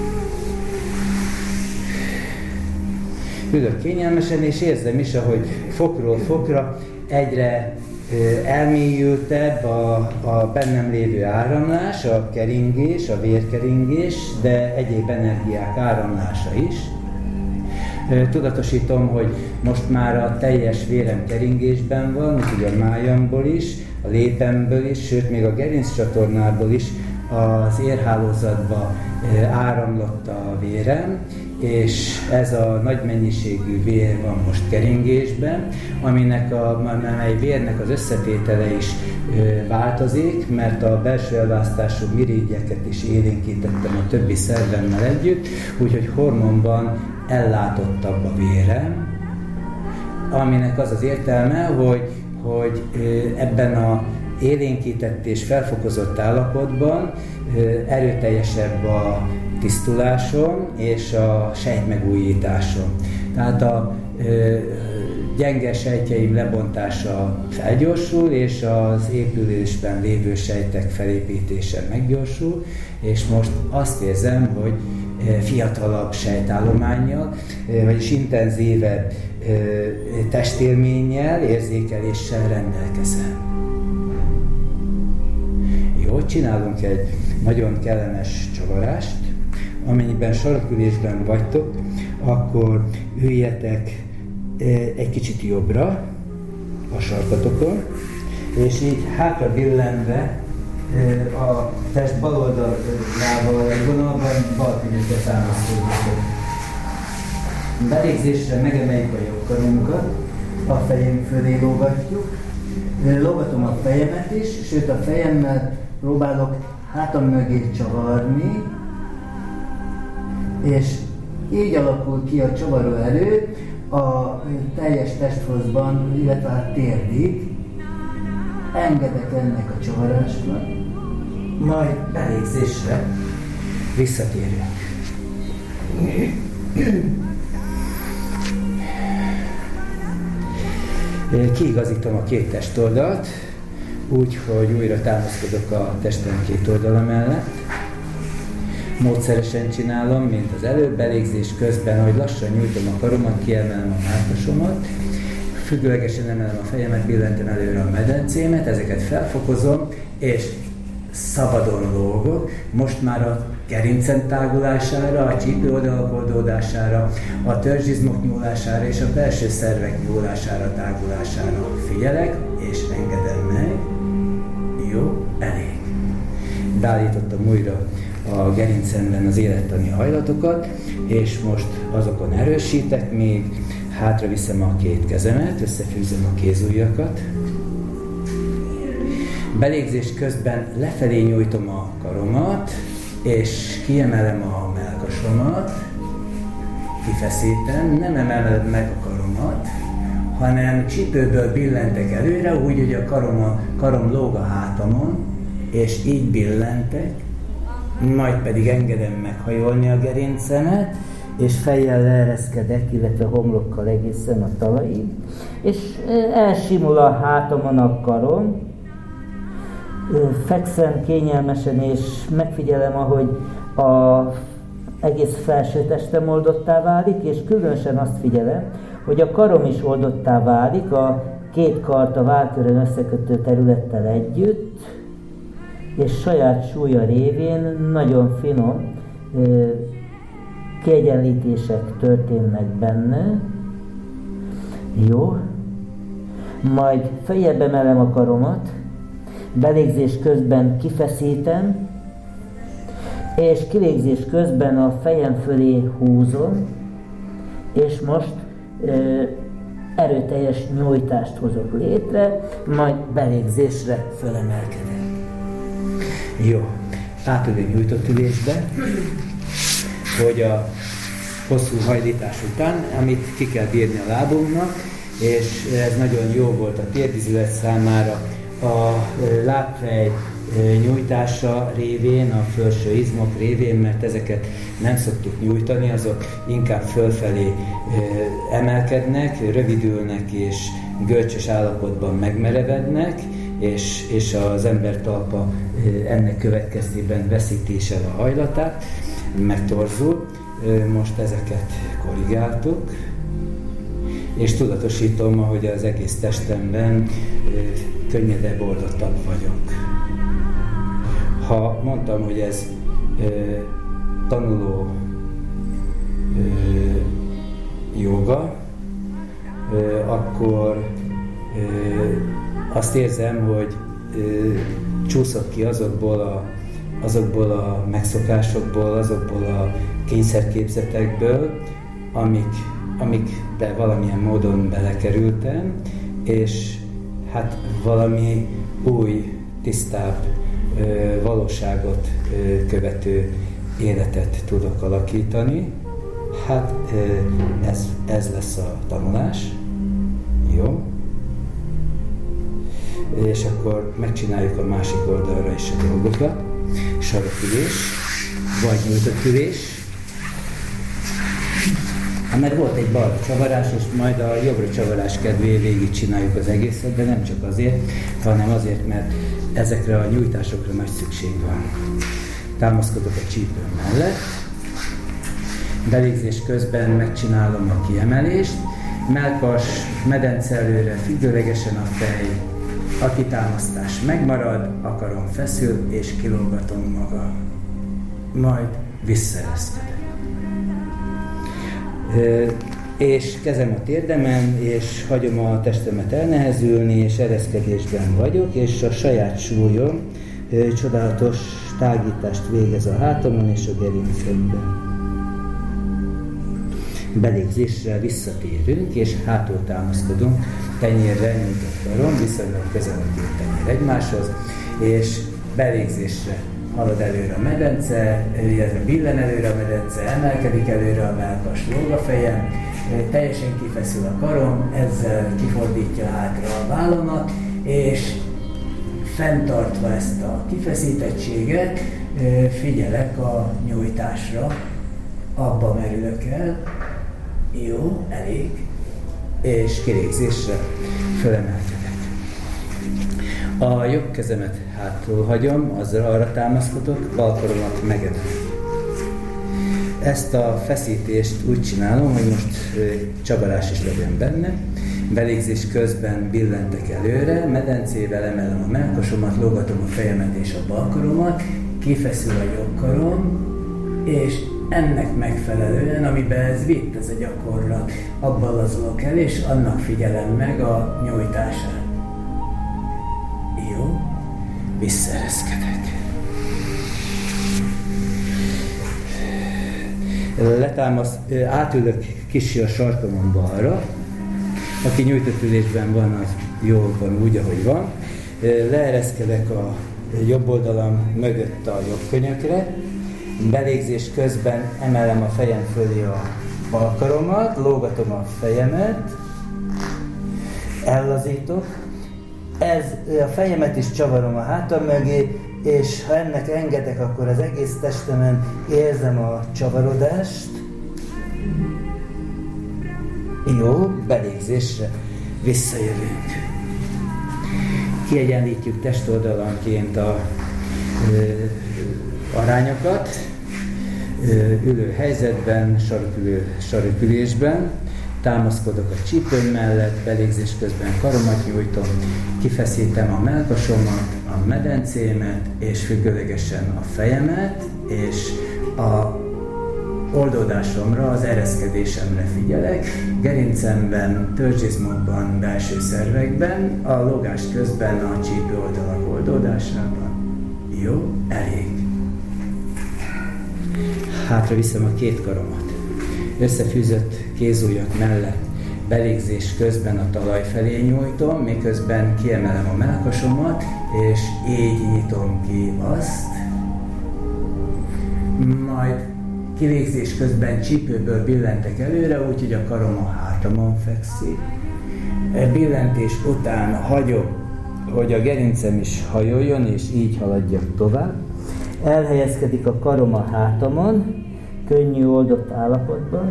B: Ülök kényelmesen, és érzem is, ahogy fokról fokra egyre elmélyültebb a bennem lévő áramlás, a keringés, a vérkeringés, de egyéb energiák áramlása is. Tudatosítom, hogy most már a teljes vérem keringésben van, úgyhogy a májamból is, a lépemből is, sőt még a gerincsatornából is az érhálózatba áramlott a vérem, és ez a nagy mennyiségű vér van most keringésben, amely vérnek az összetétele is változik, mert a belső elválasztású mirigyeket is élénkítettem a többi szervemmel együtt, úgyhogy hormonban ellátottabb a vérem, aminek az az értelme, hogy ebben a élénkített és felfokozott állapotban erőteljesebb a tisztulásom és a sejtmegújításom. Tehát a gyenge sejtjeim lebontása felgyorsul, és az épülésben lévő sejtek felépítése meggyorsul, és most azt érzem, hogy fiatalabb sejtállománnyal, vagyis intenzívebb testélménnyel, érzékeléssel rendelkezem. Jó, csinálunk egy nagyon kellemes csavarást. Amennyiben sarokülésben vagytok, akkor üljetek egy kicsit jobbra a sarkatokon, és így hátra billenve a test bal oldalával egy vonalban bal könnyűket támaszkodjatok. Belégzésre megemeljük a jobb karunkat, a fejünk fölé lógatjuk, lógatom a fejemet is, sőt a fejemmel próbálok hátam mögé csavarni, és így alakul ki a csavaró erő a teljes testhosszban, illetve a térdig. Engedek ennek a csavarásnak, majd belégzésre visszatérünk. Kiigazítom a két testoldalt, úgy, hogy újra támaszkodok a testem két oldala mellett. Módszeresen csinálom, mint az előbb, belégzés közben, hogy lassan nyújtom a karomat, kiemelem a mellkasomat, függőlegesen emelem a fejemet, billentem előre a medencémet, ezeket felfokozom, és szabadon lógok. Most már a gerincem tágulására, a csípő oldalakoldódására, a törzsizmok nyúlására és a belső szervek nyúlására, tágulására figyelek, és engedem meg.
A: Jó, elég. Beállítottam újra a gerincemben az élettani hajlatokat, és most azokon erősítek még, hátra viszem a két kezemet, összefűzöm a kézujjakat. Belégzés közben lefelé nyújtom a karomat, és kiemelem a mellkasomat, kifeszítem, nem emelem meg a karomat, hanem csípőből billentek előre, úgy, hogy a karom lóg a hátamon, és így billentek, majd pedig engedem meghajolni a gerincemet, és fejjel leereszkedek, illetve homlokkal egészen a talajig, és elsimul a hátamon a karom, fekszem kényelmesen, és megfigyelem, ahogy az egész felső testem oldottá válik, és különösen azt figyelem, hogy a karom is oldottá válik, a két kart a vállkörön összekötő területtel együtt, és saját súlya révén nagyon finom kiegyenlítések történnek benne. Jó. Majd feljebb emelem a karomat, belégzés közben kifeszítem, és kilégzés közben a fejem fölé húzom, és most erőteljes nyújtást hozok létre, majd belégzésre fölemelkedek. Jó, átülünk nyújtott ülésbe, hogy a hosszú hajlítás után, amit ki kell bírni a lábunknak, és ez nagyon jó volt a térdizület számára, a lábfej nyújtása révén, a felső izmok révén, mert ezeket nem szoktuk nyújtani, azok inkább fölfelé emelkednek, rövidülnek és görcsös állapotban megmerevednek, és az ember talpa ennek következtében veszíti el a hajlatát, megtorzul. Most ezeket korrigáltuk, és tudatosítom, hogy az egész testemben könnyedebb, oldottabb vagyok. Ha mondtam, hogy ez tanuló jóga, akkor azt érzem, hogy csúszok ki azokból a megszokásokból, azokból a kényszerképzetekből, amikbe valamilyen módon belekerültem, és hát valami új, tisztább valóságot követő életet tudok alakítani. Hát ez lesz a tanulás. Jó. És akkor megcsináljuk a másik oldalra is a dolgokat. Sarokülés, vagy nyújtott ülés. Mert volt egy balra csavarás, és majd a jobbra csavarás kedvéért végig csináljuk az egészet, de nem csak azért, hanem azért, mert ezekre a nyújtásokra nagy szükség van. Támaszkodok a csípőm mellett, belégzés közben megcsinálom a kiemelést, mellkas, medence előre, függőlegesen a fej, a kitámasztás megmarad, a karom feszül, és kilógatom magam. Majd visszaereszkedek. És kezem a térdemen, és hagyom a testemet elnehezülni, és ereszkedésben vagyok, és a saját súlyom csodálatos tágítást végez a hátamon és a gerincemben. Belégzésre visszatérünk, és hátul támaszkodunk, tenyérre nyújtott karom, viszonylag közel a két tenyér egymáshoz, és belégzésre halad előre a medence, illetve billen előre a medence, emelkedik előre a mellkas, lóg a fejem, teljesen kifeszül a karom, ezzel kifordítja hátra a vállamat, és fenntartva ezt a kifeszítettséget, figyelek a nyújtásra, abba merülök el, jó, elég, és kilégzésre fölemelkedek. A jobb kezemet hátul hagyom, azzal arra támaszkodok, bal karomat megemelem. Ezt a feszítést úgy csinálom, hogy most csavarás is legyen benne. Belégzés közben billentek előre, medencével emelem a mellkasomat, lógatom a fejemet és a bal karomat, kifeszül a jobb karom, és ennek megfelelően, amiben ez vitt, ez a gyakorlat, abban lazulok el, és annak figyelem meg a nyújtását. Jó.
B: visszaereszkedek. Átülök kicsi a sarkamon balra. Aki nyújtott ülésben van, az jól van úgy, ahogy van. Leereszkedek a jobb oldalam mögött a jobb könyökre. Belégzés közben emelem a fejem fölé a bal karomat, lógatom a fejemet, ellazítok. A fejemet is csavarom a hátam mögé, és ha ennek engedek, akkor az egész testemen érzem a csavarodást. Jó, belégzésre visszajövünk. Kiegyenlítjük testoldalanként a arányokat, ülő helyzetben, sarokülésben, támaszkodok a csípőm mellett, belégzés közben karomat nyújtom, kifeszítem a mellkasomat, a medencémet, és függőlegesen a fejemet, és a oldódásomra, az ereszkedésemre figyelek, gerincemben, törzsizmokban, belső szervekben, a lógás közben a csípő oldalak oldódásában. Jó, elég. Hátra viszem a két karomat. Összefűzött kézujjak mellett belégzés közben a talaj felé nyújtom, miközben kiemelem a mellkasomat, és így nyitom ki azt. Majd kilégzés közben csípőből billentek előre, úgyhogy a karom a hátamon fekszik. Billentés után hagyom, hogy a gerincem is hajoljon, és így haladjak tovább. Elhelyezkedik a karom a hátamon, könnyű oldott állapotban.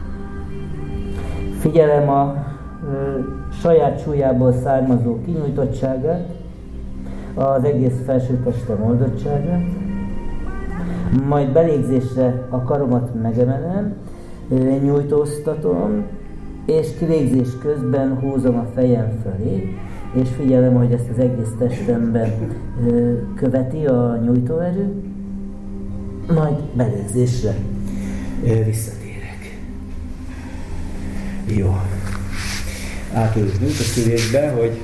B: Figyelem a saját súlyából származó kinyújtottságát, az egész felsőtestem oldottságát. Majd belégzésre a karomat megemelem, nyújtóztatom, és kilégzés közben húzom a fejem felé, és figyelem, hogy ezt az egész testemben követi a nyújtóerő, majd belégzésre visszatérek. Jó. Átülünk nyújtószülésbe, hogy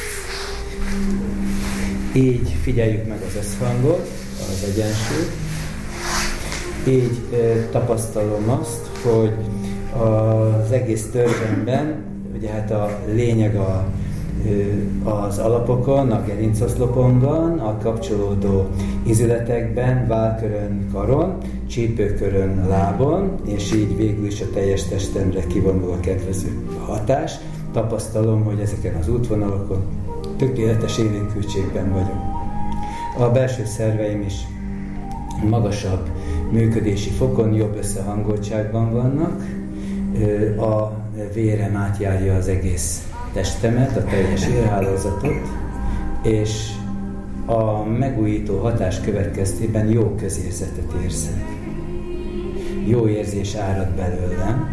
B: így figyeljük meg az összhangot, az egyensúlyt. Így tapasztalom azt, hogy az egész törzsemben, ugye hát a lényeg az alapokon, a gerincoszlopon van, a kapcsolódó izületekben, vállkörön, karon, csípőkörön, lábon, és így végül is a teljes testemre kivonul a kedvező hatás. Tapasztalom, hogy ezeken az útvonalakon tökéletes élénkültségben vagyok. A belső szerveim is magasabb működési fokon, jobb összehangoltságban vannak. A vérem átjárja az egész testemet, a teljes érhálózatot, és a megújító hatás következtében jó közérzetet érzek. Jó érzés árad belőlem.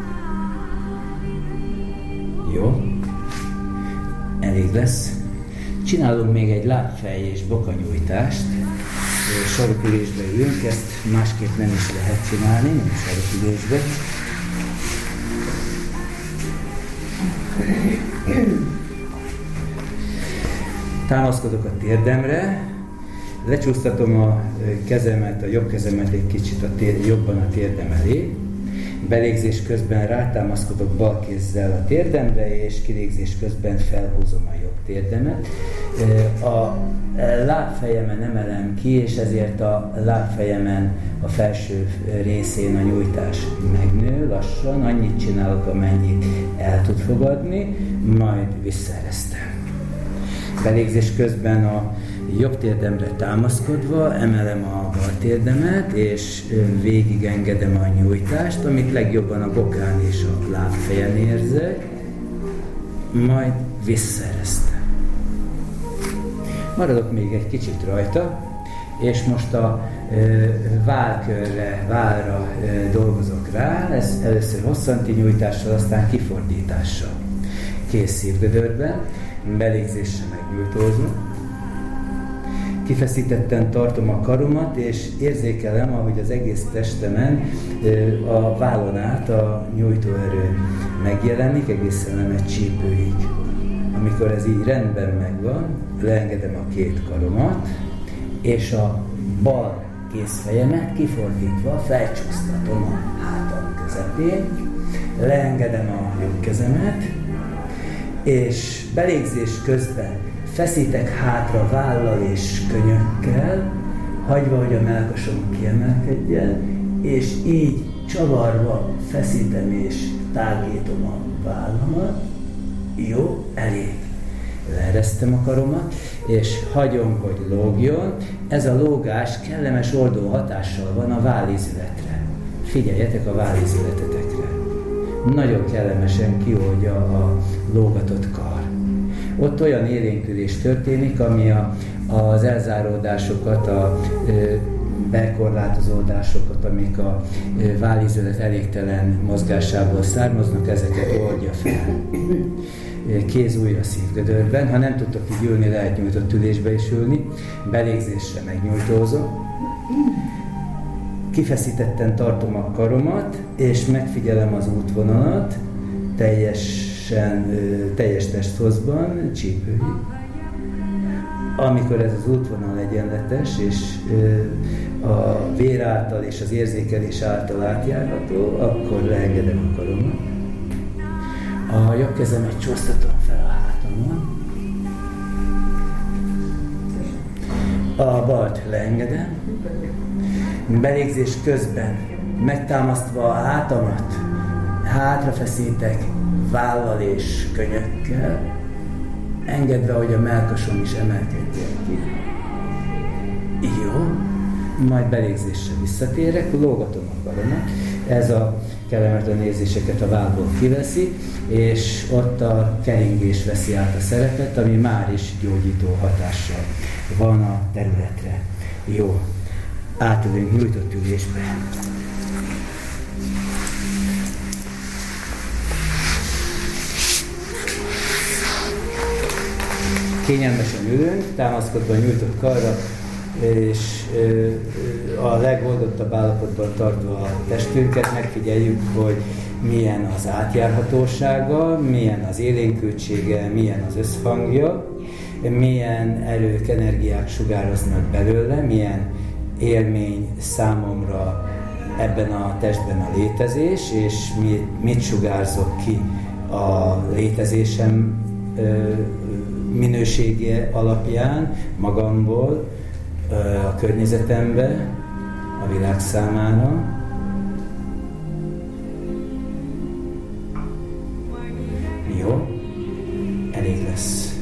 B: Jó. Elég lesz. Csinálunk még egy lábfej és bokanyújtást. Sarokülésbe ülünk, ezt másképp nem is lehet csinálni, nem sarokülésbe. Támaszkodok a térdemre, lecsúsztatom a kezemet, a jobb kezemet egy kicsit jobban a térdem elé. Belégzés közben rátámaszkodok bal kézzel a térdemre, és kilégzés közben felhúzom a jobb térdemet. A lábfejemen emelem ki, és ezért a lábfejemen a felső részén a nyújtás megnő lassan, annyit csinálok, amennyit el tud fogadni, majd visszaeresztem. Belégzés közben a jobb térdemre támaszkodva emelem a bal térdemet, és végig engedem a nyújtást, amit legjobban a bokán és a lábfejen érzek, majd visszaeresztem. Maradok még egy kicsit rajta, és most a vállkörre, vállra dolgozok rá, ez először hosszanti nyújtással, aztán kifordítással. Kész szívgödörben, belégzésre megnyújtózom. Kifeszítetten tartom a karomat, és érzékelem, ahogy az egész testemen a vállon át a nyújtóerő megjelenik, egészen nem egy csípőig. A amikor ez így rendben megvan, leengedem a két karomat, és a bal kézfejemet kifordítva felcsúsztatom a hátam közepén, leengedem a jobb kezemet, és belégzés közben feszítek hátra vállal és könyökkel, hagyva, hogy a mellkasom kiemelkedjen, és így csavarva feszítem és tágítom a vállamat. Jó, elég. Leeresztem a karomat, és hagyom, hogy lógjon. Ez a lógás kellemes oldó hatással van a vállízületre. Figyeljetek a vállízületetekre. Nagyon kellemesen kioldja a lógatott kar. Ott olyan élénkülés történik, ami az elzáródásokat, a bekorlátozódásokat, amik a vállízület elégtelen mozgásából származnak, ezeket oldja fel. Kéz újra szívgödörben, ha nem tudtok így ülni, lehet nyújtott ülésbe is ülni, belégzésre megnyújtózom. Kifeszítetten tartom a karomat, és megfigyelem az útvonalat, teljes testhozban, csípőig. Amikor ez az útvonal egyenletes, és a vér által és az érzékelés által átjárható, akkor leengedem a karomat. A jobb kezemet csúsztatom fel a hátamon. A balt leengedem. Belégzés közben megtámasztva a hátamat, hátrafeszítek vállal és könyökkel, engedve, hogy a mellkasom is emelkedjen ki. Jó, majd belégzésre visszatérek, lógatom a karomat. Ez a kellemetlen érzéseket a vállból kiveszi, és ott a keringés veszi át a szerepet, ami már is gyógyító hatással van a területre. Jó, átülünk nyújtott ülésbe. Kényelmesen ülünk, támaszkodva nyújtott karra, és a legoldottabb állapotban tartva a testünket, megfigyeljük, hogy milyen az átjárhatósága, milyen az élénkültsége, milyen az összhangja, milyen erők, energiák sugároznak belőle, milyen élmény számomra ebben a testben a létezés, és mit sugárzok ki a létezésem minősége alapján magamból, a környezetembe, a világ számára. Jó, elég lesz.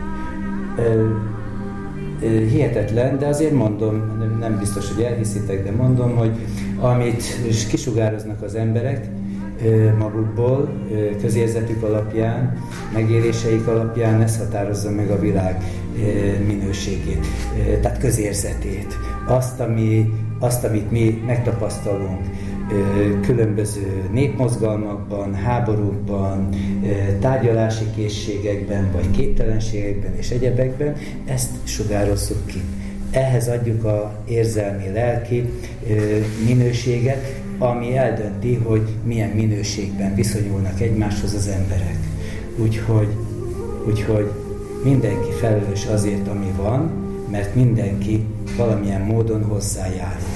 B: Hihetetlen, de azért mondom, nem biztos, hogy elhiszitek, de mondom, hogy amit kisugároznak az emberek magukból, közérzetük alapján, megéléseik alapján, ez határozza meg a világ minőségét, tehát közérzetét. Azt, amit mi megtapasztalunk különböző népmozgalmakban, háborúkban, tárgyalási készségekben, vagy képtelenségekben és egyebekben, ezt sugározzuk ki. Ehhez adjuk az érzelmi, lelki minőséget, ami eldönti, hogy milyen minőségben viszonyulnak egymáshoz az emberek. Úgyhogy mindenki felelős azért, ami van, mert mindenki valamilyen módon hozzájárul.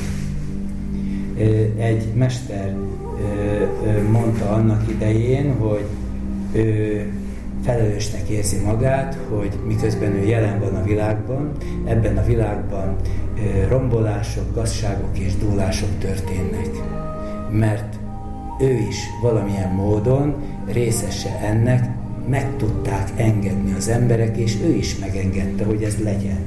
B: Egy mester mondta annak idején, hogy ő felelősnek érzi magát, hogy miközben ő jelen van a világban, ebben a világban rombolások, gazságok és dúlások történnek. Mert ő is valamilyen módon részese ennek, meg tudták engedni az emberek, és ő is megengedte, hogy ez legyen.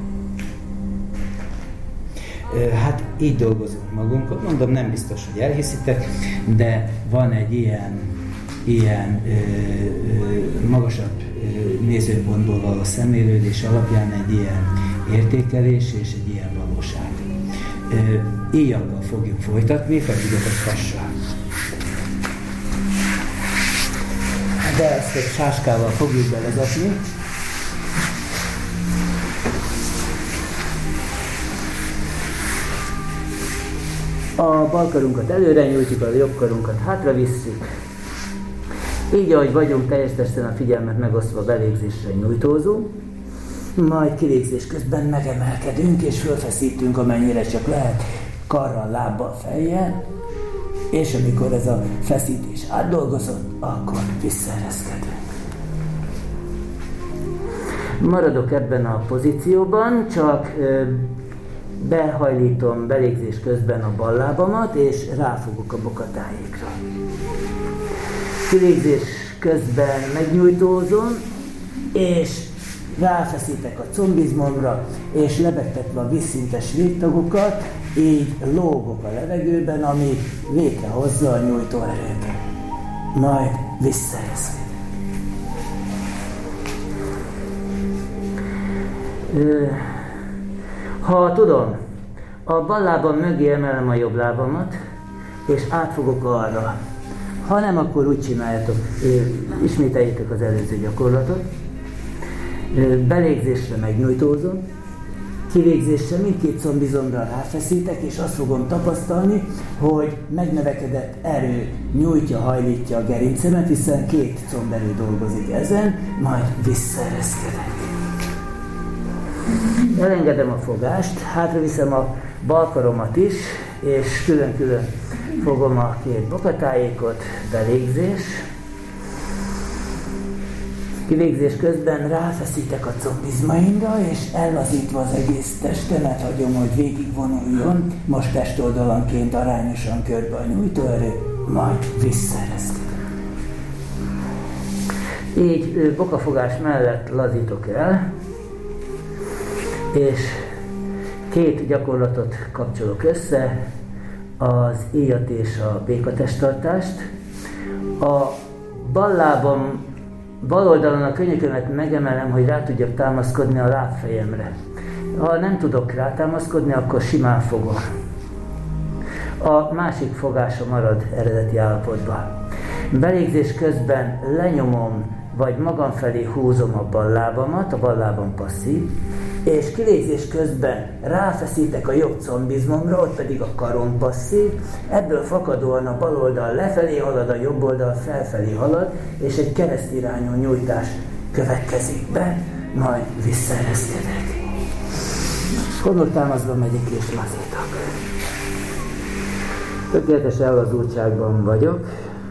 B: Hát így dolgozunk magunkat, mondom, nem biztos, hogy elhiszitek, de van egy ilyen magasabb nézőpontból való szemlélődés alapján egy ilyen értékelés és egy ilyen valóság. Íjakkal fogjuk folytatni, feküdjetek kassá. De ezt egy sáskával fogjuk belezapni. A bal karunkat előre nyújtjuk, a jobb karunkat hátra visszük, Így, ahogy vagyunk, teljes testen a figyelmet megosztva belégzésre nyújtózunk, majd kilégzés közben megemelkedünk és fölfeszítünk, amennyire csak lehet, karral, lábbal, fejjel, és amikor ez a feszítés átdolgozott, akkor visszaereszkedünk. Maradok ebben a pozícióban, csak behajlítom belégzés közben a bal lábamat, és ráfogok a bokatájékra. Kilégzés közben megnyújtózom, és ráfeszítek a combizmomra, és lebegtetve a vízszintes végtagokat, így lógok a levegőben, ami létrehozza a nyújtó erőt. Majd visszaereszkedek. Ha tudom, a bal lábam mögé emelem a jobb lábamat, és átfogok arra. Ha nem, akkor úgy csináljátok, ismételjétek az előző gyakorlatot. Belégzésre megnyújtózom, kilégzésre mindkét combizomra ráfeszítek, és azt fogom tapasztalni, hogy megnövekedett erő nyújtja, hajlítja a gerincemet, hiszen két comberő dolgozik ezen, majd visszaereszkedek. Elengedem a fogást, hátraviszem a bal karomat is, és külön-külön fogom a két bokatájékot, belégzés. Kilégzés közben ráfeszítek a combizmaimra, és ellazítva az egész testemet hagyom, hogy végigvonuljon, most testoldalanként arányosan körbe a nyújtóerő, majd visszaereszkedek. Így bokafogás mellett lazítok el, és két gyakorlatot kapcsolok össze, az íjat és a békatesttartást. A bal lábam bal oldalon a könyökömet megemelem, hogy rá tudjak támaszkodni a lábfejemre. Ha nem tudok rátámaszkodni, akkor simán fogom. A másik fogása marad eredeti állapotban. Belégzés közben lenyomom, vagy magam felé húzom a bal lábamat, a bal lábam passzív, és kilégzés közben ráfeszítek a jobb combizmomra, ott pedig a karom passzív, ebből fakadóan a bal oldal lefelé halad, a jobb oldal felfelé halad, és egy keresztirányú nyújtás következik be, majd visszaereszkedek. Homloktámaszba megyek és lazítok. Tökéletes ellazultságban vagyok.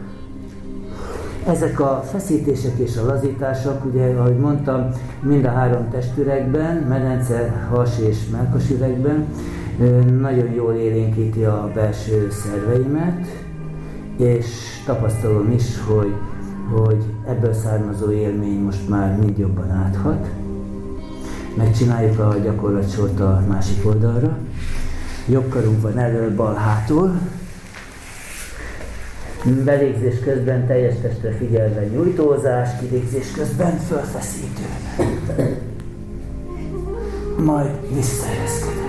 B: Ezek a feszítések és a lazítások, ugye, ahogy mondtam, mind a három testüregben, medence, has és mellkasüregben nagyon jól élénkíti a belső szerveimet, és tapasztalom is, hogy ebből származó élmény most már mind jobban áthat. Megcsináljuk a gyakorlatsort a másik oldalra. Jobb karunk van elől, bal hátul. Belégzés közben teljes testre figyelve nyújtózás, kilégzés közben fölfeszítő. Majd visszaereszkedek.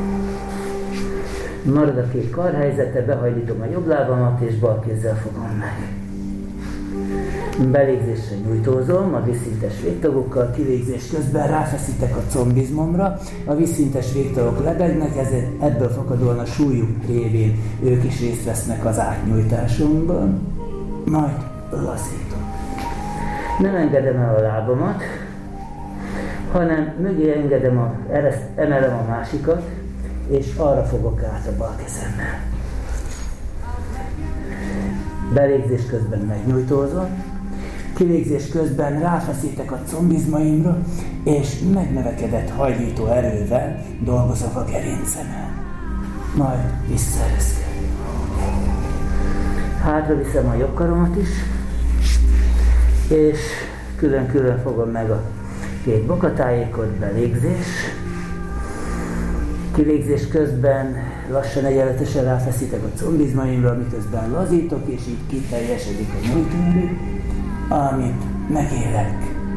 B: Marad a két karhelyzete, behajlítom a jobb lábamat és bal kézzel fogom meg. Belégzésre nyújtózom a vízszintes végtagokkal, kilégzés közben ráfeszítek a combizmomra, a vízszintes végtagok lebegnek, ezért ebből fakadóan a súlyuk révén ők is részt vesznek az átnyújtásomban, majd lazítom. Nem engedem el a lábamat, hanem mögé engedem, emelem a másikat, és arra fogok át a bal kezemmel. Belégzés közben megnyújtózom, kilégzés közben ráfeszítek a combizmaimra, és megnövekedett hajlító erővel dolgozok a gerincemen. Majd visszaereszkedek. Hátra viszem a jobb karomat is, és külön-külön fogom meg a két bokatájékot, belégzés. Kilégzés közben lassan egyenletesen ráfeszítek a combizmaimra, miközben lazítok, és így kiteljesedik a nyújtóerő, amit megélek.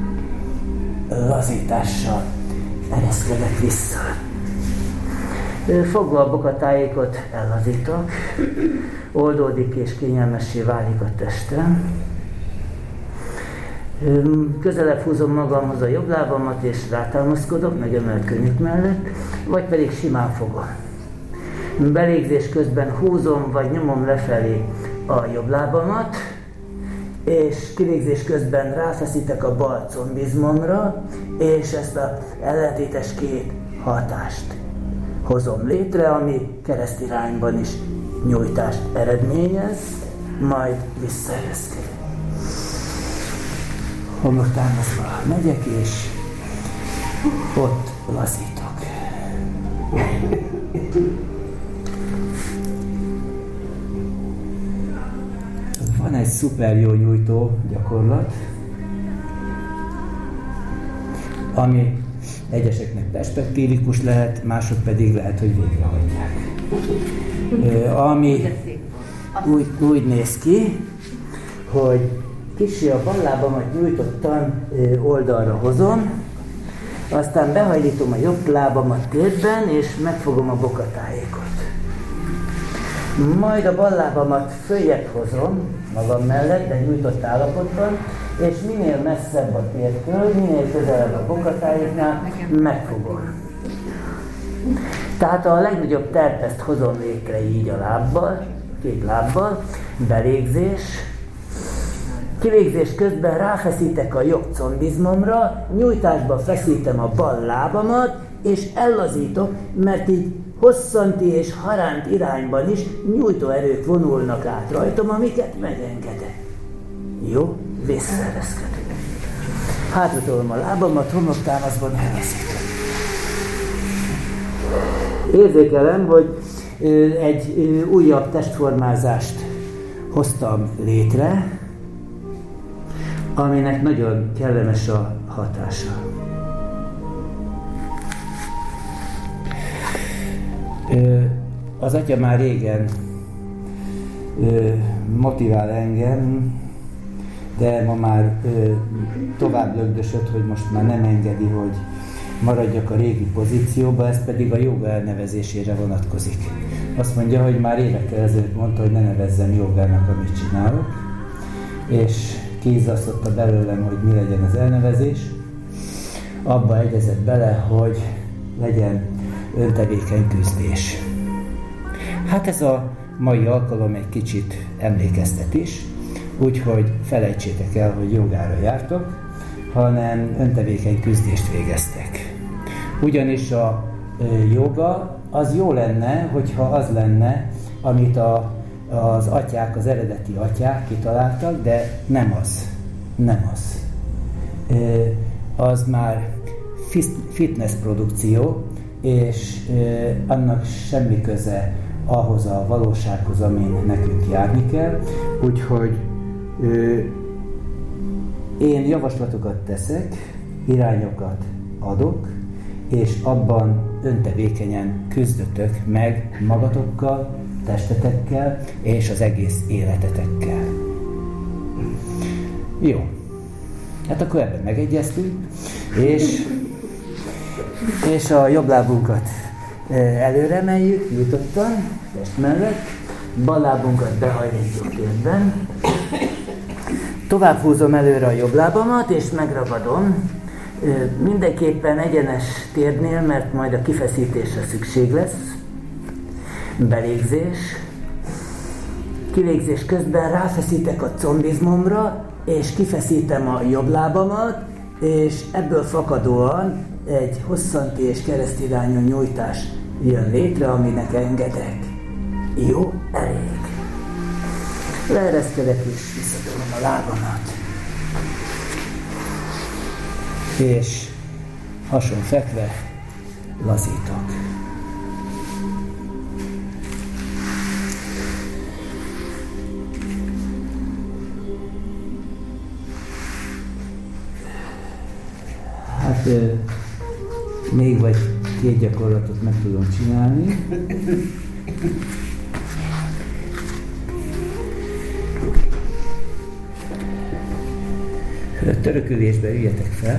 B: Lazítással ereszkedek vissza. Fogva a bokatájékot ellazítok, oldódik és kényelmessé válik a testem. Közelebb húzom magamhoz a jobb lábamat és rátámaszkodok, megemelt könnyük mellett, vagy pedig simán fogom. Belégzés közben húzom vagy nyomom lefelé a jobb lábamat, és kilégzés közben ráfeszítek a bal combizmomra, és ezt az ellentétes két hatást hozom létre, ami keresztirányban is nyújtást eredményez, majd visszaereszkedek. Homloktámaszba megyek, és ott lazítok. Van egy szuper jó nyújtó gyakorlat, ami egyeseknek perspektívikus lehet, mások pedig lehet, hogy végrehajtják. Ami úgy néz ki, hogy kicsi a bal lábamat nyújtottan oldalra hozom, aztán behajlítom a jobb lábamat térdben, és megfogom a bokatájékot. Majd a bal lábamat följebb hozom magam mellett, de nyújtott állapotban, és minél messzebb a tértől, minél közelebb a bokatájéknál megfogom. Tehát a legnagyobb terpeszt hozom létre így a lábbal, két lábbal, belégzés. Kilégzés közben ráfeszítek a jobb combizmomra, nyújtásba feszítem a bal lábamat, és ellazítok, mert így hosszanti és haránt irányban is nyújtó erők vonulnak át rajtam, amiket megengedek. Jó? Visszaereszkedek. Hátratolom a lábamat, homloktámaszban elveszítem. Érzékelem, hogy egy újabb testformázást hoztam létre, aminek nagyon kellemes a hatása. Az atya már régen motivál engem, de ma már tovább lögdösött, hogy most már nem engedi, hogy maradjak a régi pozícióba, ez pedig a jóga elnevezésére vonatkozik. Azt mondja, hogy már évekkel ezelőtt mondta, hogy ne nevezzem jogának, amit csinálok, és kiizzasztotta belőlem, hogy mi legyen az elnevezés. Abba egyezett bele, hogy legyen öntevékeny küzdés. Hát ez a mai alkalom egy kicsit emlékeztet is, úgyhogy felejtsétek el, hogy jogára jártok, hanem öntevékeny küzdést végeztek. Ugyanis a joga az jó lenne, hogyha az lenne, amit az atyák, az eredeti atyák kitaláltak, de nem az. Nem az. Az már fitness produkció, és annak semmi köze ahhoz a valósághoz, amin nekünk járni kell. Úgyhogy én javaslatokat teszek, irányokat adok, és abban öntevékenyen küzdötök meg magatokkal, testetekkel és az egész életetekkel. Jó. Hát akkor ebben megegyeztünk, és a jobb lábunkat előre emeljük, nyitottan, test mellett, bal lábunkat behajlítjuk térdben, tovább húzom előre a jobb lábamat, és megragadom, mindenképpen egyenes térdnél, mert majd a kifeszítésre szükség lesz, belégzés, kilégzés közben ráfeszítek a combizmomra, és kifeszítem a jobb lábamat, és ebből fakadóan egy hosszanti és keresztirányú nyújtás jön létre, aminek engedek. Jó? Elég. Leereszkedek és visszatolom a lábamat. És hason fekve lazítok. Hát még vagy két gyakorlatot meg tudom csinálni. Törökülésbe üljetek fel.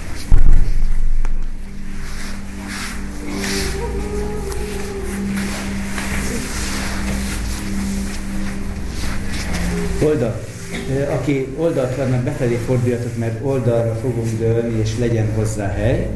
B: Oldal. Aki oldalt vannak, befelé forduljatok, mert oldalra fogunk dőlni, és legyen hozzá hely.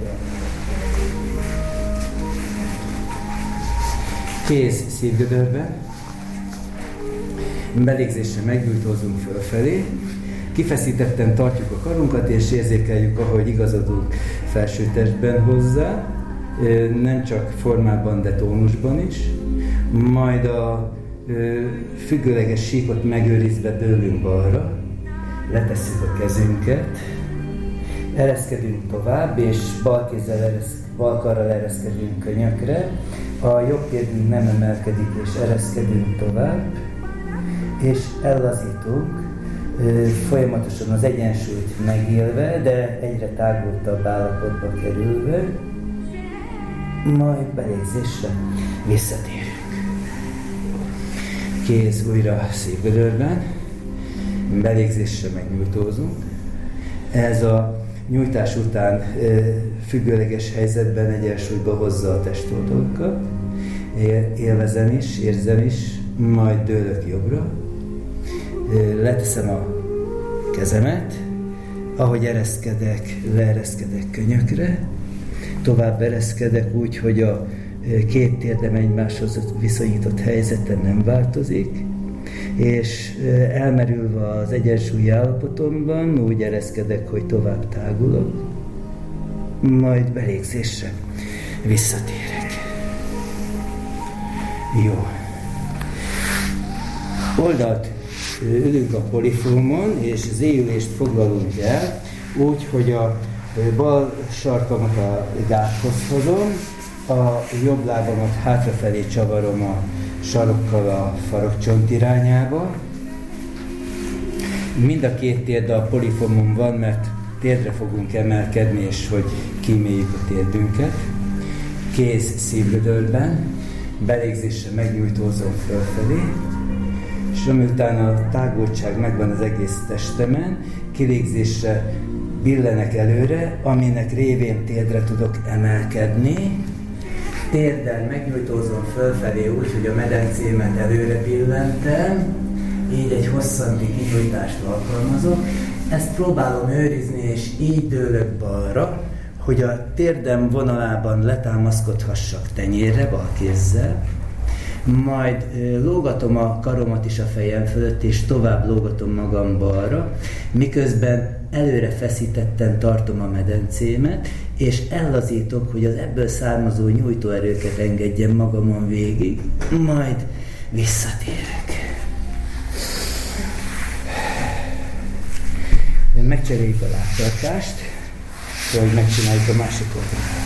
B: Kéz szívgödörbe. Belégzésre megnyújtózunk fölfelé.
A: Kifeszítetten tartjuk a karunkat, és érzékeljük, ahogy igazodunk felső testben hozzá, nem csak formában, de tónusban is. Majd a függőleges síkot megőrizve dőlünk balra, letesszük a kezünket, ereszkedünk tovább, és bal karral ereszkedünk könyökre, a jobb térünk nem emelkedik, és ereszkedünk tovább, és ellazítunk, folyamatosan az egyensúlyt megélve, de egyre tágultabb állapotba kerülve, majd belégzésre visszatérünk. Kéz újra szívgödörben, belégzésre megnyújtózunk. Ez a nyújtás után függőleges helyzetben egyensúlyba hozza a testoldalukat. Élvezem is, érzem is, majd dőlök jobbra. Leteszem a kezemet, ahogy ereszkedek, leereszkedek könyökre, tovább ereszkedek úgy, hogy a két térdem egymáshoz viszonyított helyzete nem változik, és elmerülve az egyensúlyi állapotomban úgy ereszkedek, hogy tovább tágulok, majd belégzésre visszatérek. Jó. Oldalt ülünk a polifómon, és az éjülést foglalunk el, úgy, hogy a bal sarkamat a gáthoz hozom, a jobb lábamat hátrafelé csavarom a sarokkal a farokcsont irányába. Mind a két térd a polifómon van, mert térdre fogunk emelkedni, és hogy kíméljük a térdünket. Kéz szívgödörben, belégzésre megnyújtózom fölfelé, és amiután a tágultság megvan az egész testemen, kilégzésre billenek előre, aminek révén térdre tudok emelkedni. Térddel megnyújtózom fölfelé úgy, hogy a medencémet előre billentem, így egy hosszanti kinyújtást alkalmazok. Ezt próbálom őrizni, és így dőlök balra, hogy a térdem vonalában letámaszkodhassak tenyérre, bal kézzel, majd lógatom a karomat is a fejem fölött, és tovább lógatom magam balra, miközben előre feszítetten tartom a medencémet, és ellazítok, hogy az ebből származó nyújtóerőket engedjem magamon végig, majd visszatérek. Megcseréljük a lábtartást, hogy megcsináljuk a másik oldalra.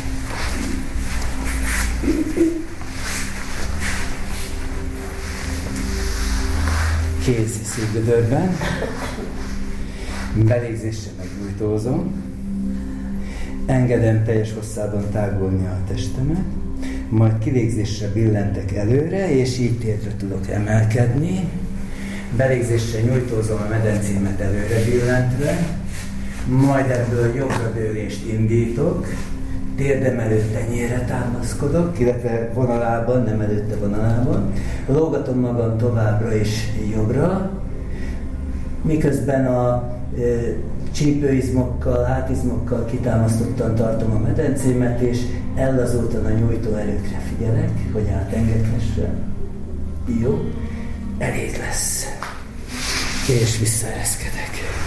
A: Kéz szívgödörben, belégzésre megnyújtózom, engedem teljes hosszában tágulni a testemet, majd kilégzésre billentek előre, és így térdre tudok emelkedni, belégzésre nyújtózom a medencémet előre billentve, majd ebből jobbra dőlést indítok, térdem előtt tenyérre támaszkodok, illetve vonalában, nem előtte vonalában. Lógatom magam továbbra is jobbra, miközben a csípőizmokkal, hátizmokkal kitámasztottan tartom a medencémet, és ellazultan a nyújtó erőkre figyelek, hogy átengedhessem. Jó, elég lesz. És visszaereszkedek.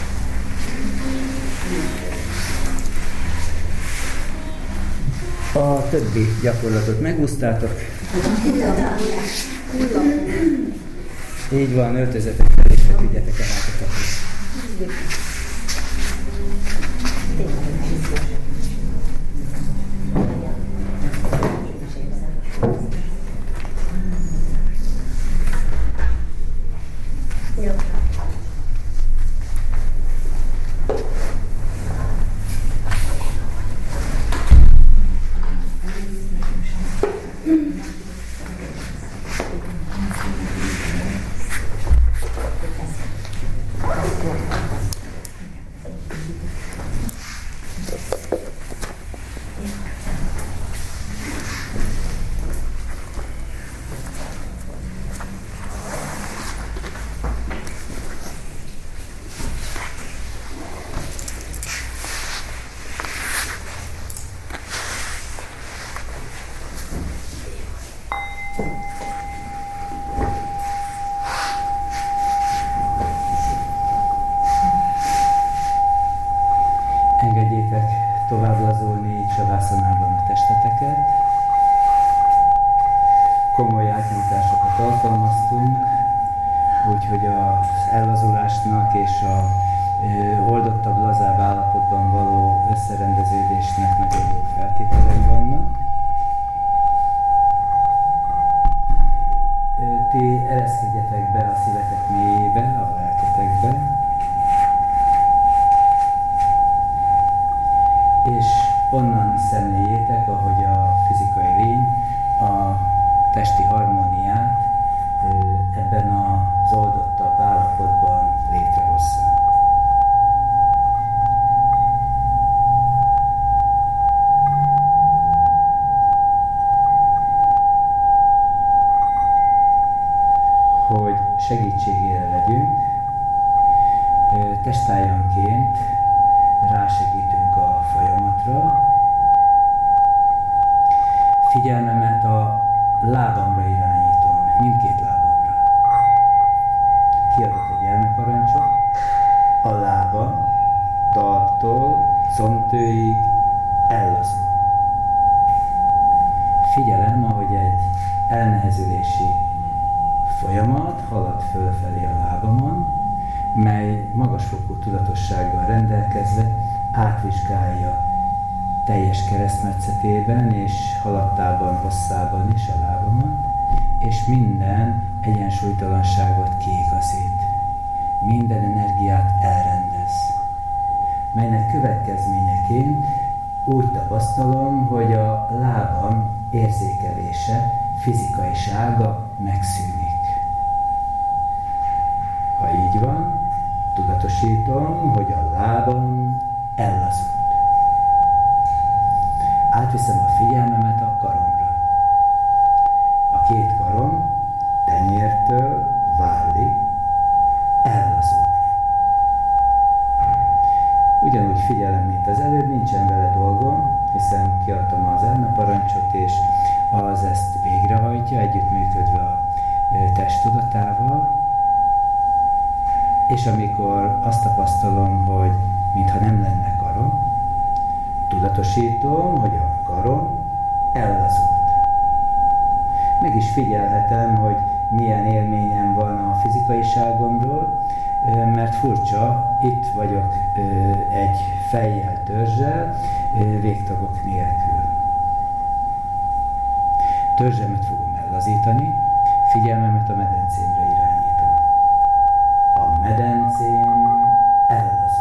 A: A többi gyakorlatot megúsztátok. Így van, öltözetek fel és feküdjetek a hátatokra. tovább lazulni Savassanában a testeteket. Komoly átnyújtásokat alkalmaztunk, úgyhogy az ellazulásnak és a oldottabb, lazább állapotban való összerendeződésnek nagyon jó feltételei vannak. Ti ereszkedjetek be a szívetek mélyébe, a lelketekbe, és onnan szemléljétek, ahogy a fizikai lény a testi harmóniát ebben az oldottabb állapotban létrehozza. Hogy segítségére legyünk, testállanként rásegítünk a folyamatra. Figyelmemet a lábamra irányítom, mindkét lábamra. Kiadok egy elmeparancsot, a lábam talptól combtőig ellazul. Figyelem, ahogy egy elnehezülési folyamat halad fölfelé a lábamon, mely magasfokú tudatossággal rendelkezve átvizsgálja teljes keresztmetszetében és haladtában, hosszában is a lábamat, és minden egyensúlytalanságot kiigazít. Minden energiát elrendez, melynek következményeként úgy tapasztalom, hogy a lábam érzékelése, fizikaisága megszűnik. Ha így van, tudatosítom, hogy a lábam ellazult. Átviszem a figyelmemet a karomra. A két karom tenyértől vállig ellazul. Ugyanúgy figyelem, mint az előbb, nincsen vele dolgom, hiszen kiadtam az elmeparancsot, és az ezt végrehajtja, együttműködve a testtudatával. És amikor azt tapasztalom, hogy mintha nem lenne karom, tudatosítom, hogy a karom ellazult. Meg is figyelhetem, hogy milyen élményem van a fizikaiságomról, mert furcsa, itt vagyok egy fejjel, törzsel, végtagok nélkül. Törzsemet fogom ellazítani, figyelmemet a medencémre irányítom. A medencém ellazul.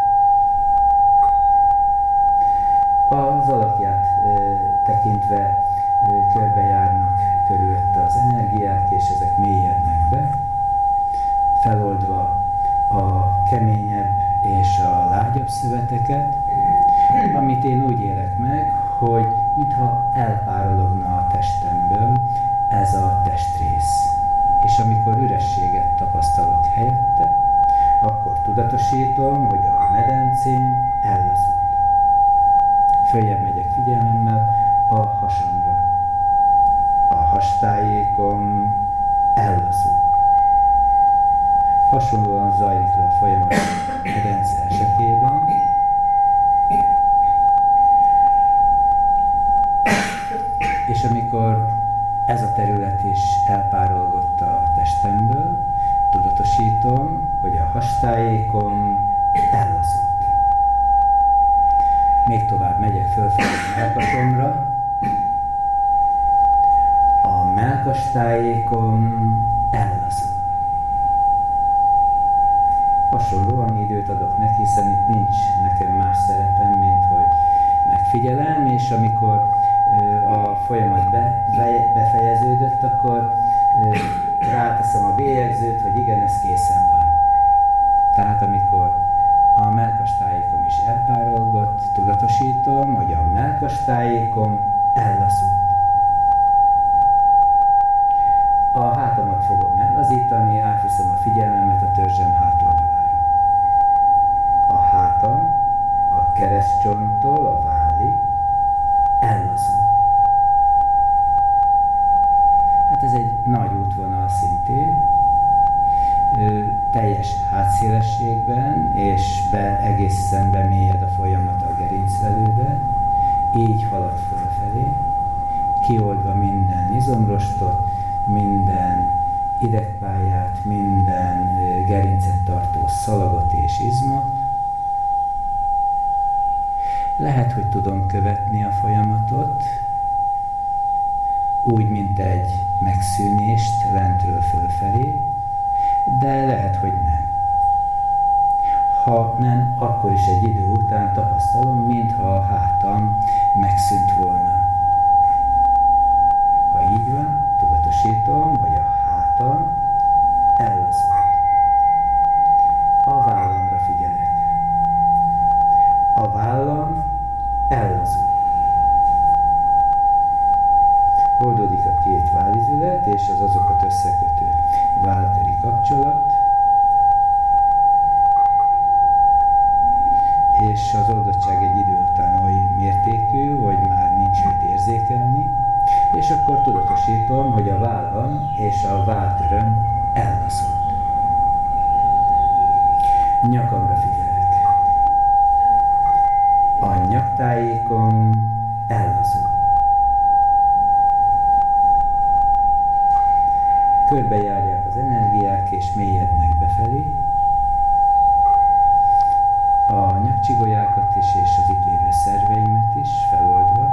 A: Az alakját tekintve körbejárnak körülötte az energiák, és ezek mélyednek be, feloldva a keményebb és a lágyabb szöveteket, amit én úgy élek meg, hogy mintha elpárologna a testemből ez a testrész. És amikor ürességet tapasztalok helyette, akkor tudatosítom, hogy a medencém ellazult. Följebb megyek figyelmemmel a hasamra. A hastájékom ellazul. Hasonlóan zajlik le a folyamat a medence esetében. És amikor ez a terület is elpárolgott a testemből, tudatosítom, hogy a hastájékom ellazult. Még tovább megyek fölfelé a mellkasomra. A mellkastájékom ellazul. Hasonlóan időt adok neki, hiszen itt nincs nekem más szerepem, mint hogy megfigyelem, és amikor a folyamat befejeződött, akkor ráteszem a bélyegzőt, hogy igen, ez készen van. Tehát amikor a mellkastájékom is elpárolgott, tudatosítom, hogy a mellkastájékom ellazult. A hátamat fogom ellazítani, átviszem a figyelmemet a törzsem hátoldalára. A hátam a keresztcsonttól a vállig ellazul. Hát ez egy nagy útvonal szintén, teljes hátszélességben és
B: egészen bemélyed a folyamat a gerincvelőbe, így halad fölfelé, kioldva minden izomrostot, minden idegpályát, minden gerincet tartó szalagot és izmot. Lehet, hogy tudom követni a folyamatot, úgy, mint egy megszűnést lentről fölfelé, de lehet, hogy nem. Ha nem, akkor is egy idő után tapasztalom, mintha a hátam megszűnt volna. Ha így van, tudatosítom, hogy a hátam ellazult. A vállamra figyelek. A vállam ellazul. Oldódik a két vállizület és az azokat összekötő vállköri kapcsolat, és az oldottság egy idő után oly mértékű, hogy már nincs mit érzékelni, és akkor tudatosítom, hogy a vállam és a vállköröm ellazult. Nyakamra figyelek. A nyaktájékom ellazul. Körbejárják az energiák és mélyednek befelé. A nyakcsigolyákat is és az itt lévő szerveimet is feloldva.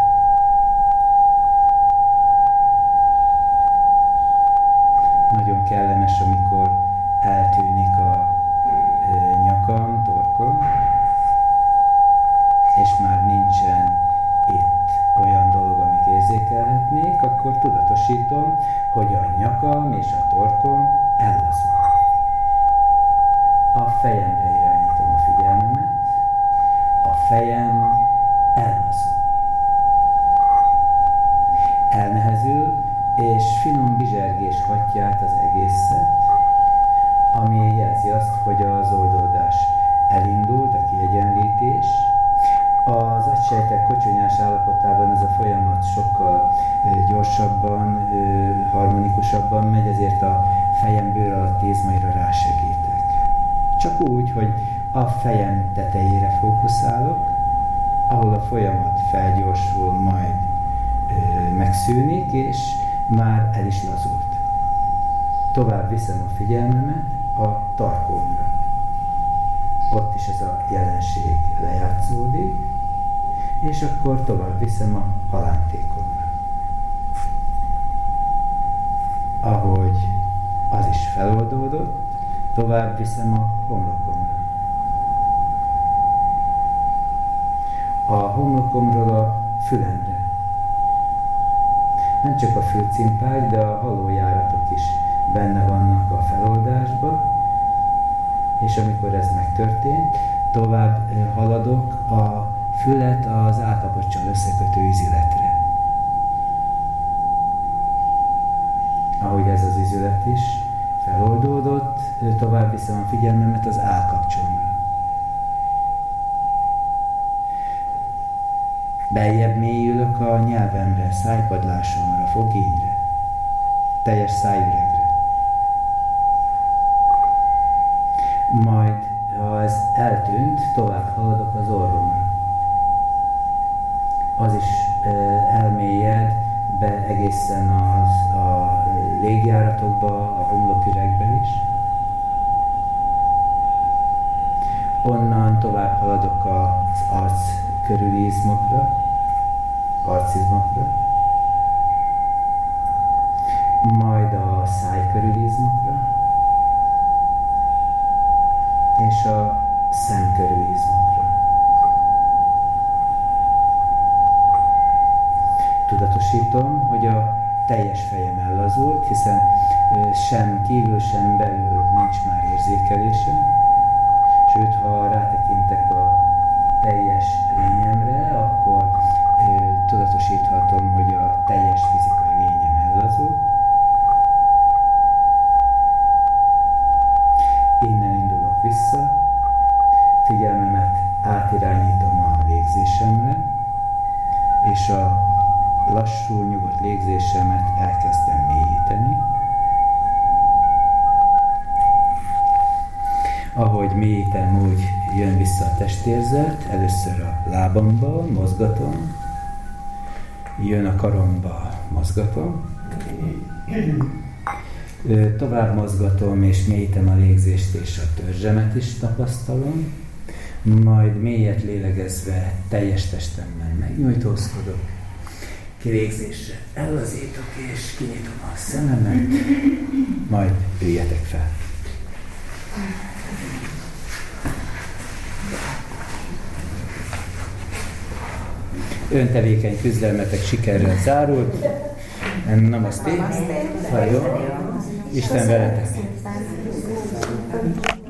B: Nagyon kellemes, amikor eltűnik a nyakam, torkom, és már nincsen itt olyan dolog, amit érzékelhetnék, akkor tudatosítom, hogy a nyakam és a torkom ellazul. A fejemre irányítom a figyelmemet, a fejem ellazul. Elnehezül, és finom bizsergés hatja át az egészet, ami jelzi azt, hogy az oldódás elindult, a kiegyenlítés. Az agysejtek kocsonyás állapotában ez a folyamat sokkal gyorsabban, harmonikusabban megy, ezért a fejem bőr alatti izmaira rásegítek. Csak úgy, hogy a fejem tetejére fókuszálok, ahol a folyamat felgyorsul, majd megszűnik, és már el is lazult. Tovább viszem a figyelmemet a tarkomra. Ott is ez a jelenség lejátszódik, és akkor tovább viszem a halántékomra. Ahogy az is feloldódott, tovább viszem a homlokomra. A homlokomról a fülemre. Nem csak a fülcimpák, de a halójáratok is benne vannak a feloldásban, és amikor ez megtörtént, tovább haladok a fület az állkapocsal összekötő izületre. Ahogy ez az izület is feloldódott, tovább viszem a figyelmemet az állkapcsomra. Beljebb mélyülök a nyelvemre, szájpadlásomra, fogényre, teljes szájüregre. Majd, ha ez eltűnt, tovább haladok az orromra. Az is elmélyed be egészen a légjáratokba, a homloküregbe is. Onnan tovább haladok az arc körüli izmokra, arcizmokra, majd a száj körüli izmokra, és a szem körüli izmokra. Tudatosítom, hogy a teljes fejem ellazult, hiszen sem kívül, sem belül nincs már érzékelésem. Sőt, ha rátekintek a teljes lényemre, akkor tudatosíthatom, hogy a teljes fizikai lényem ellazult. Innen indulok vissza, figyelmemet átirányítom a légzésemre, és a lassú, nyugodt légzésemet elkezdtem mélyíteni.
A: Ahogy mélyítem, úgy jön vissza a testérzet. Először a lábamba, mozgatom. Jön a karomba, mozgatom. Tovább mozgatom és mélyítem a légzést és a törzsemet is tapasztalom. Majd mélyet lélegezve teljes testemben megnyújtózkodok. Kilégzésre ellazítok és kinyitom a szememet. Majd üljetek fel. Öntevékeny küzdelmetek sikerrel zárult. Namaste. Hajó. Isten veletek.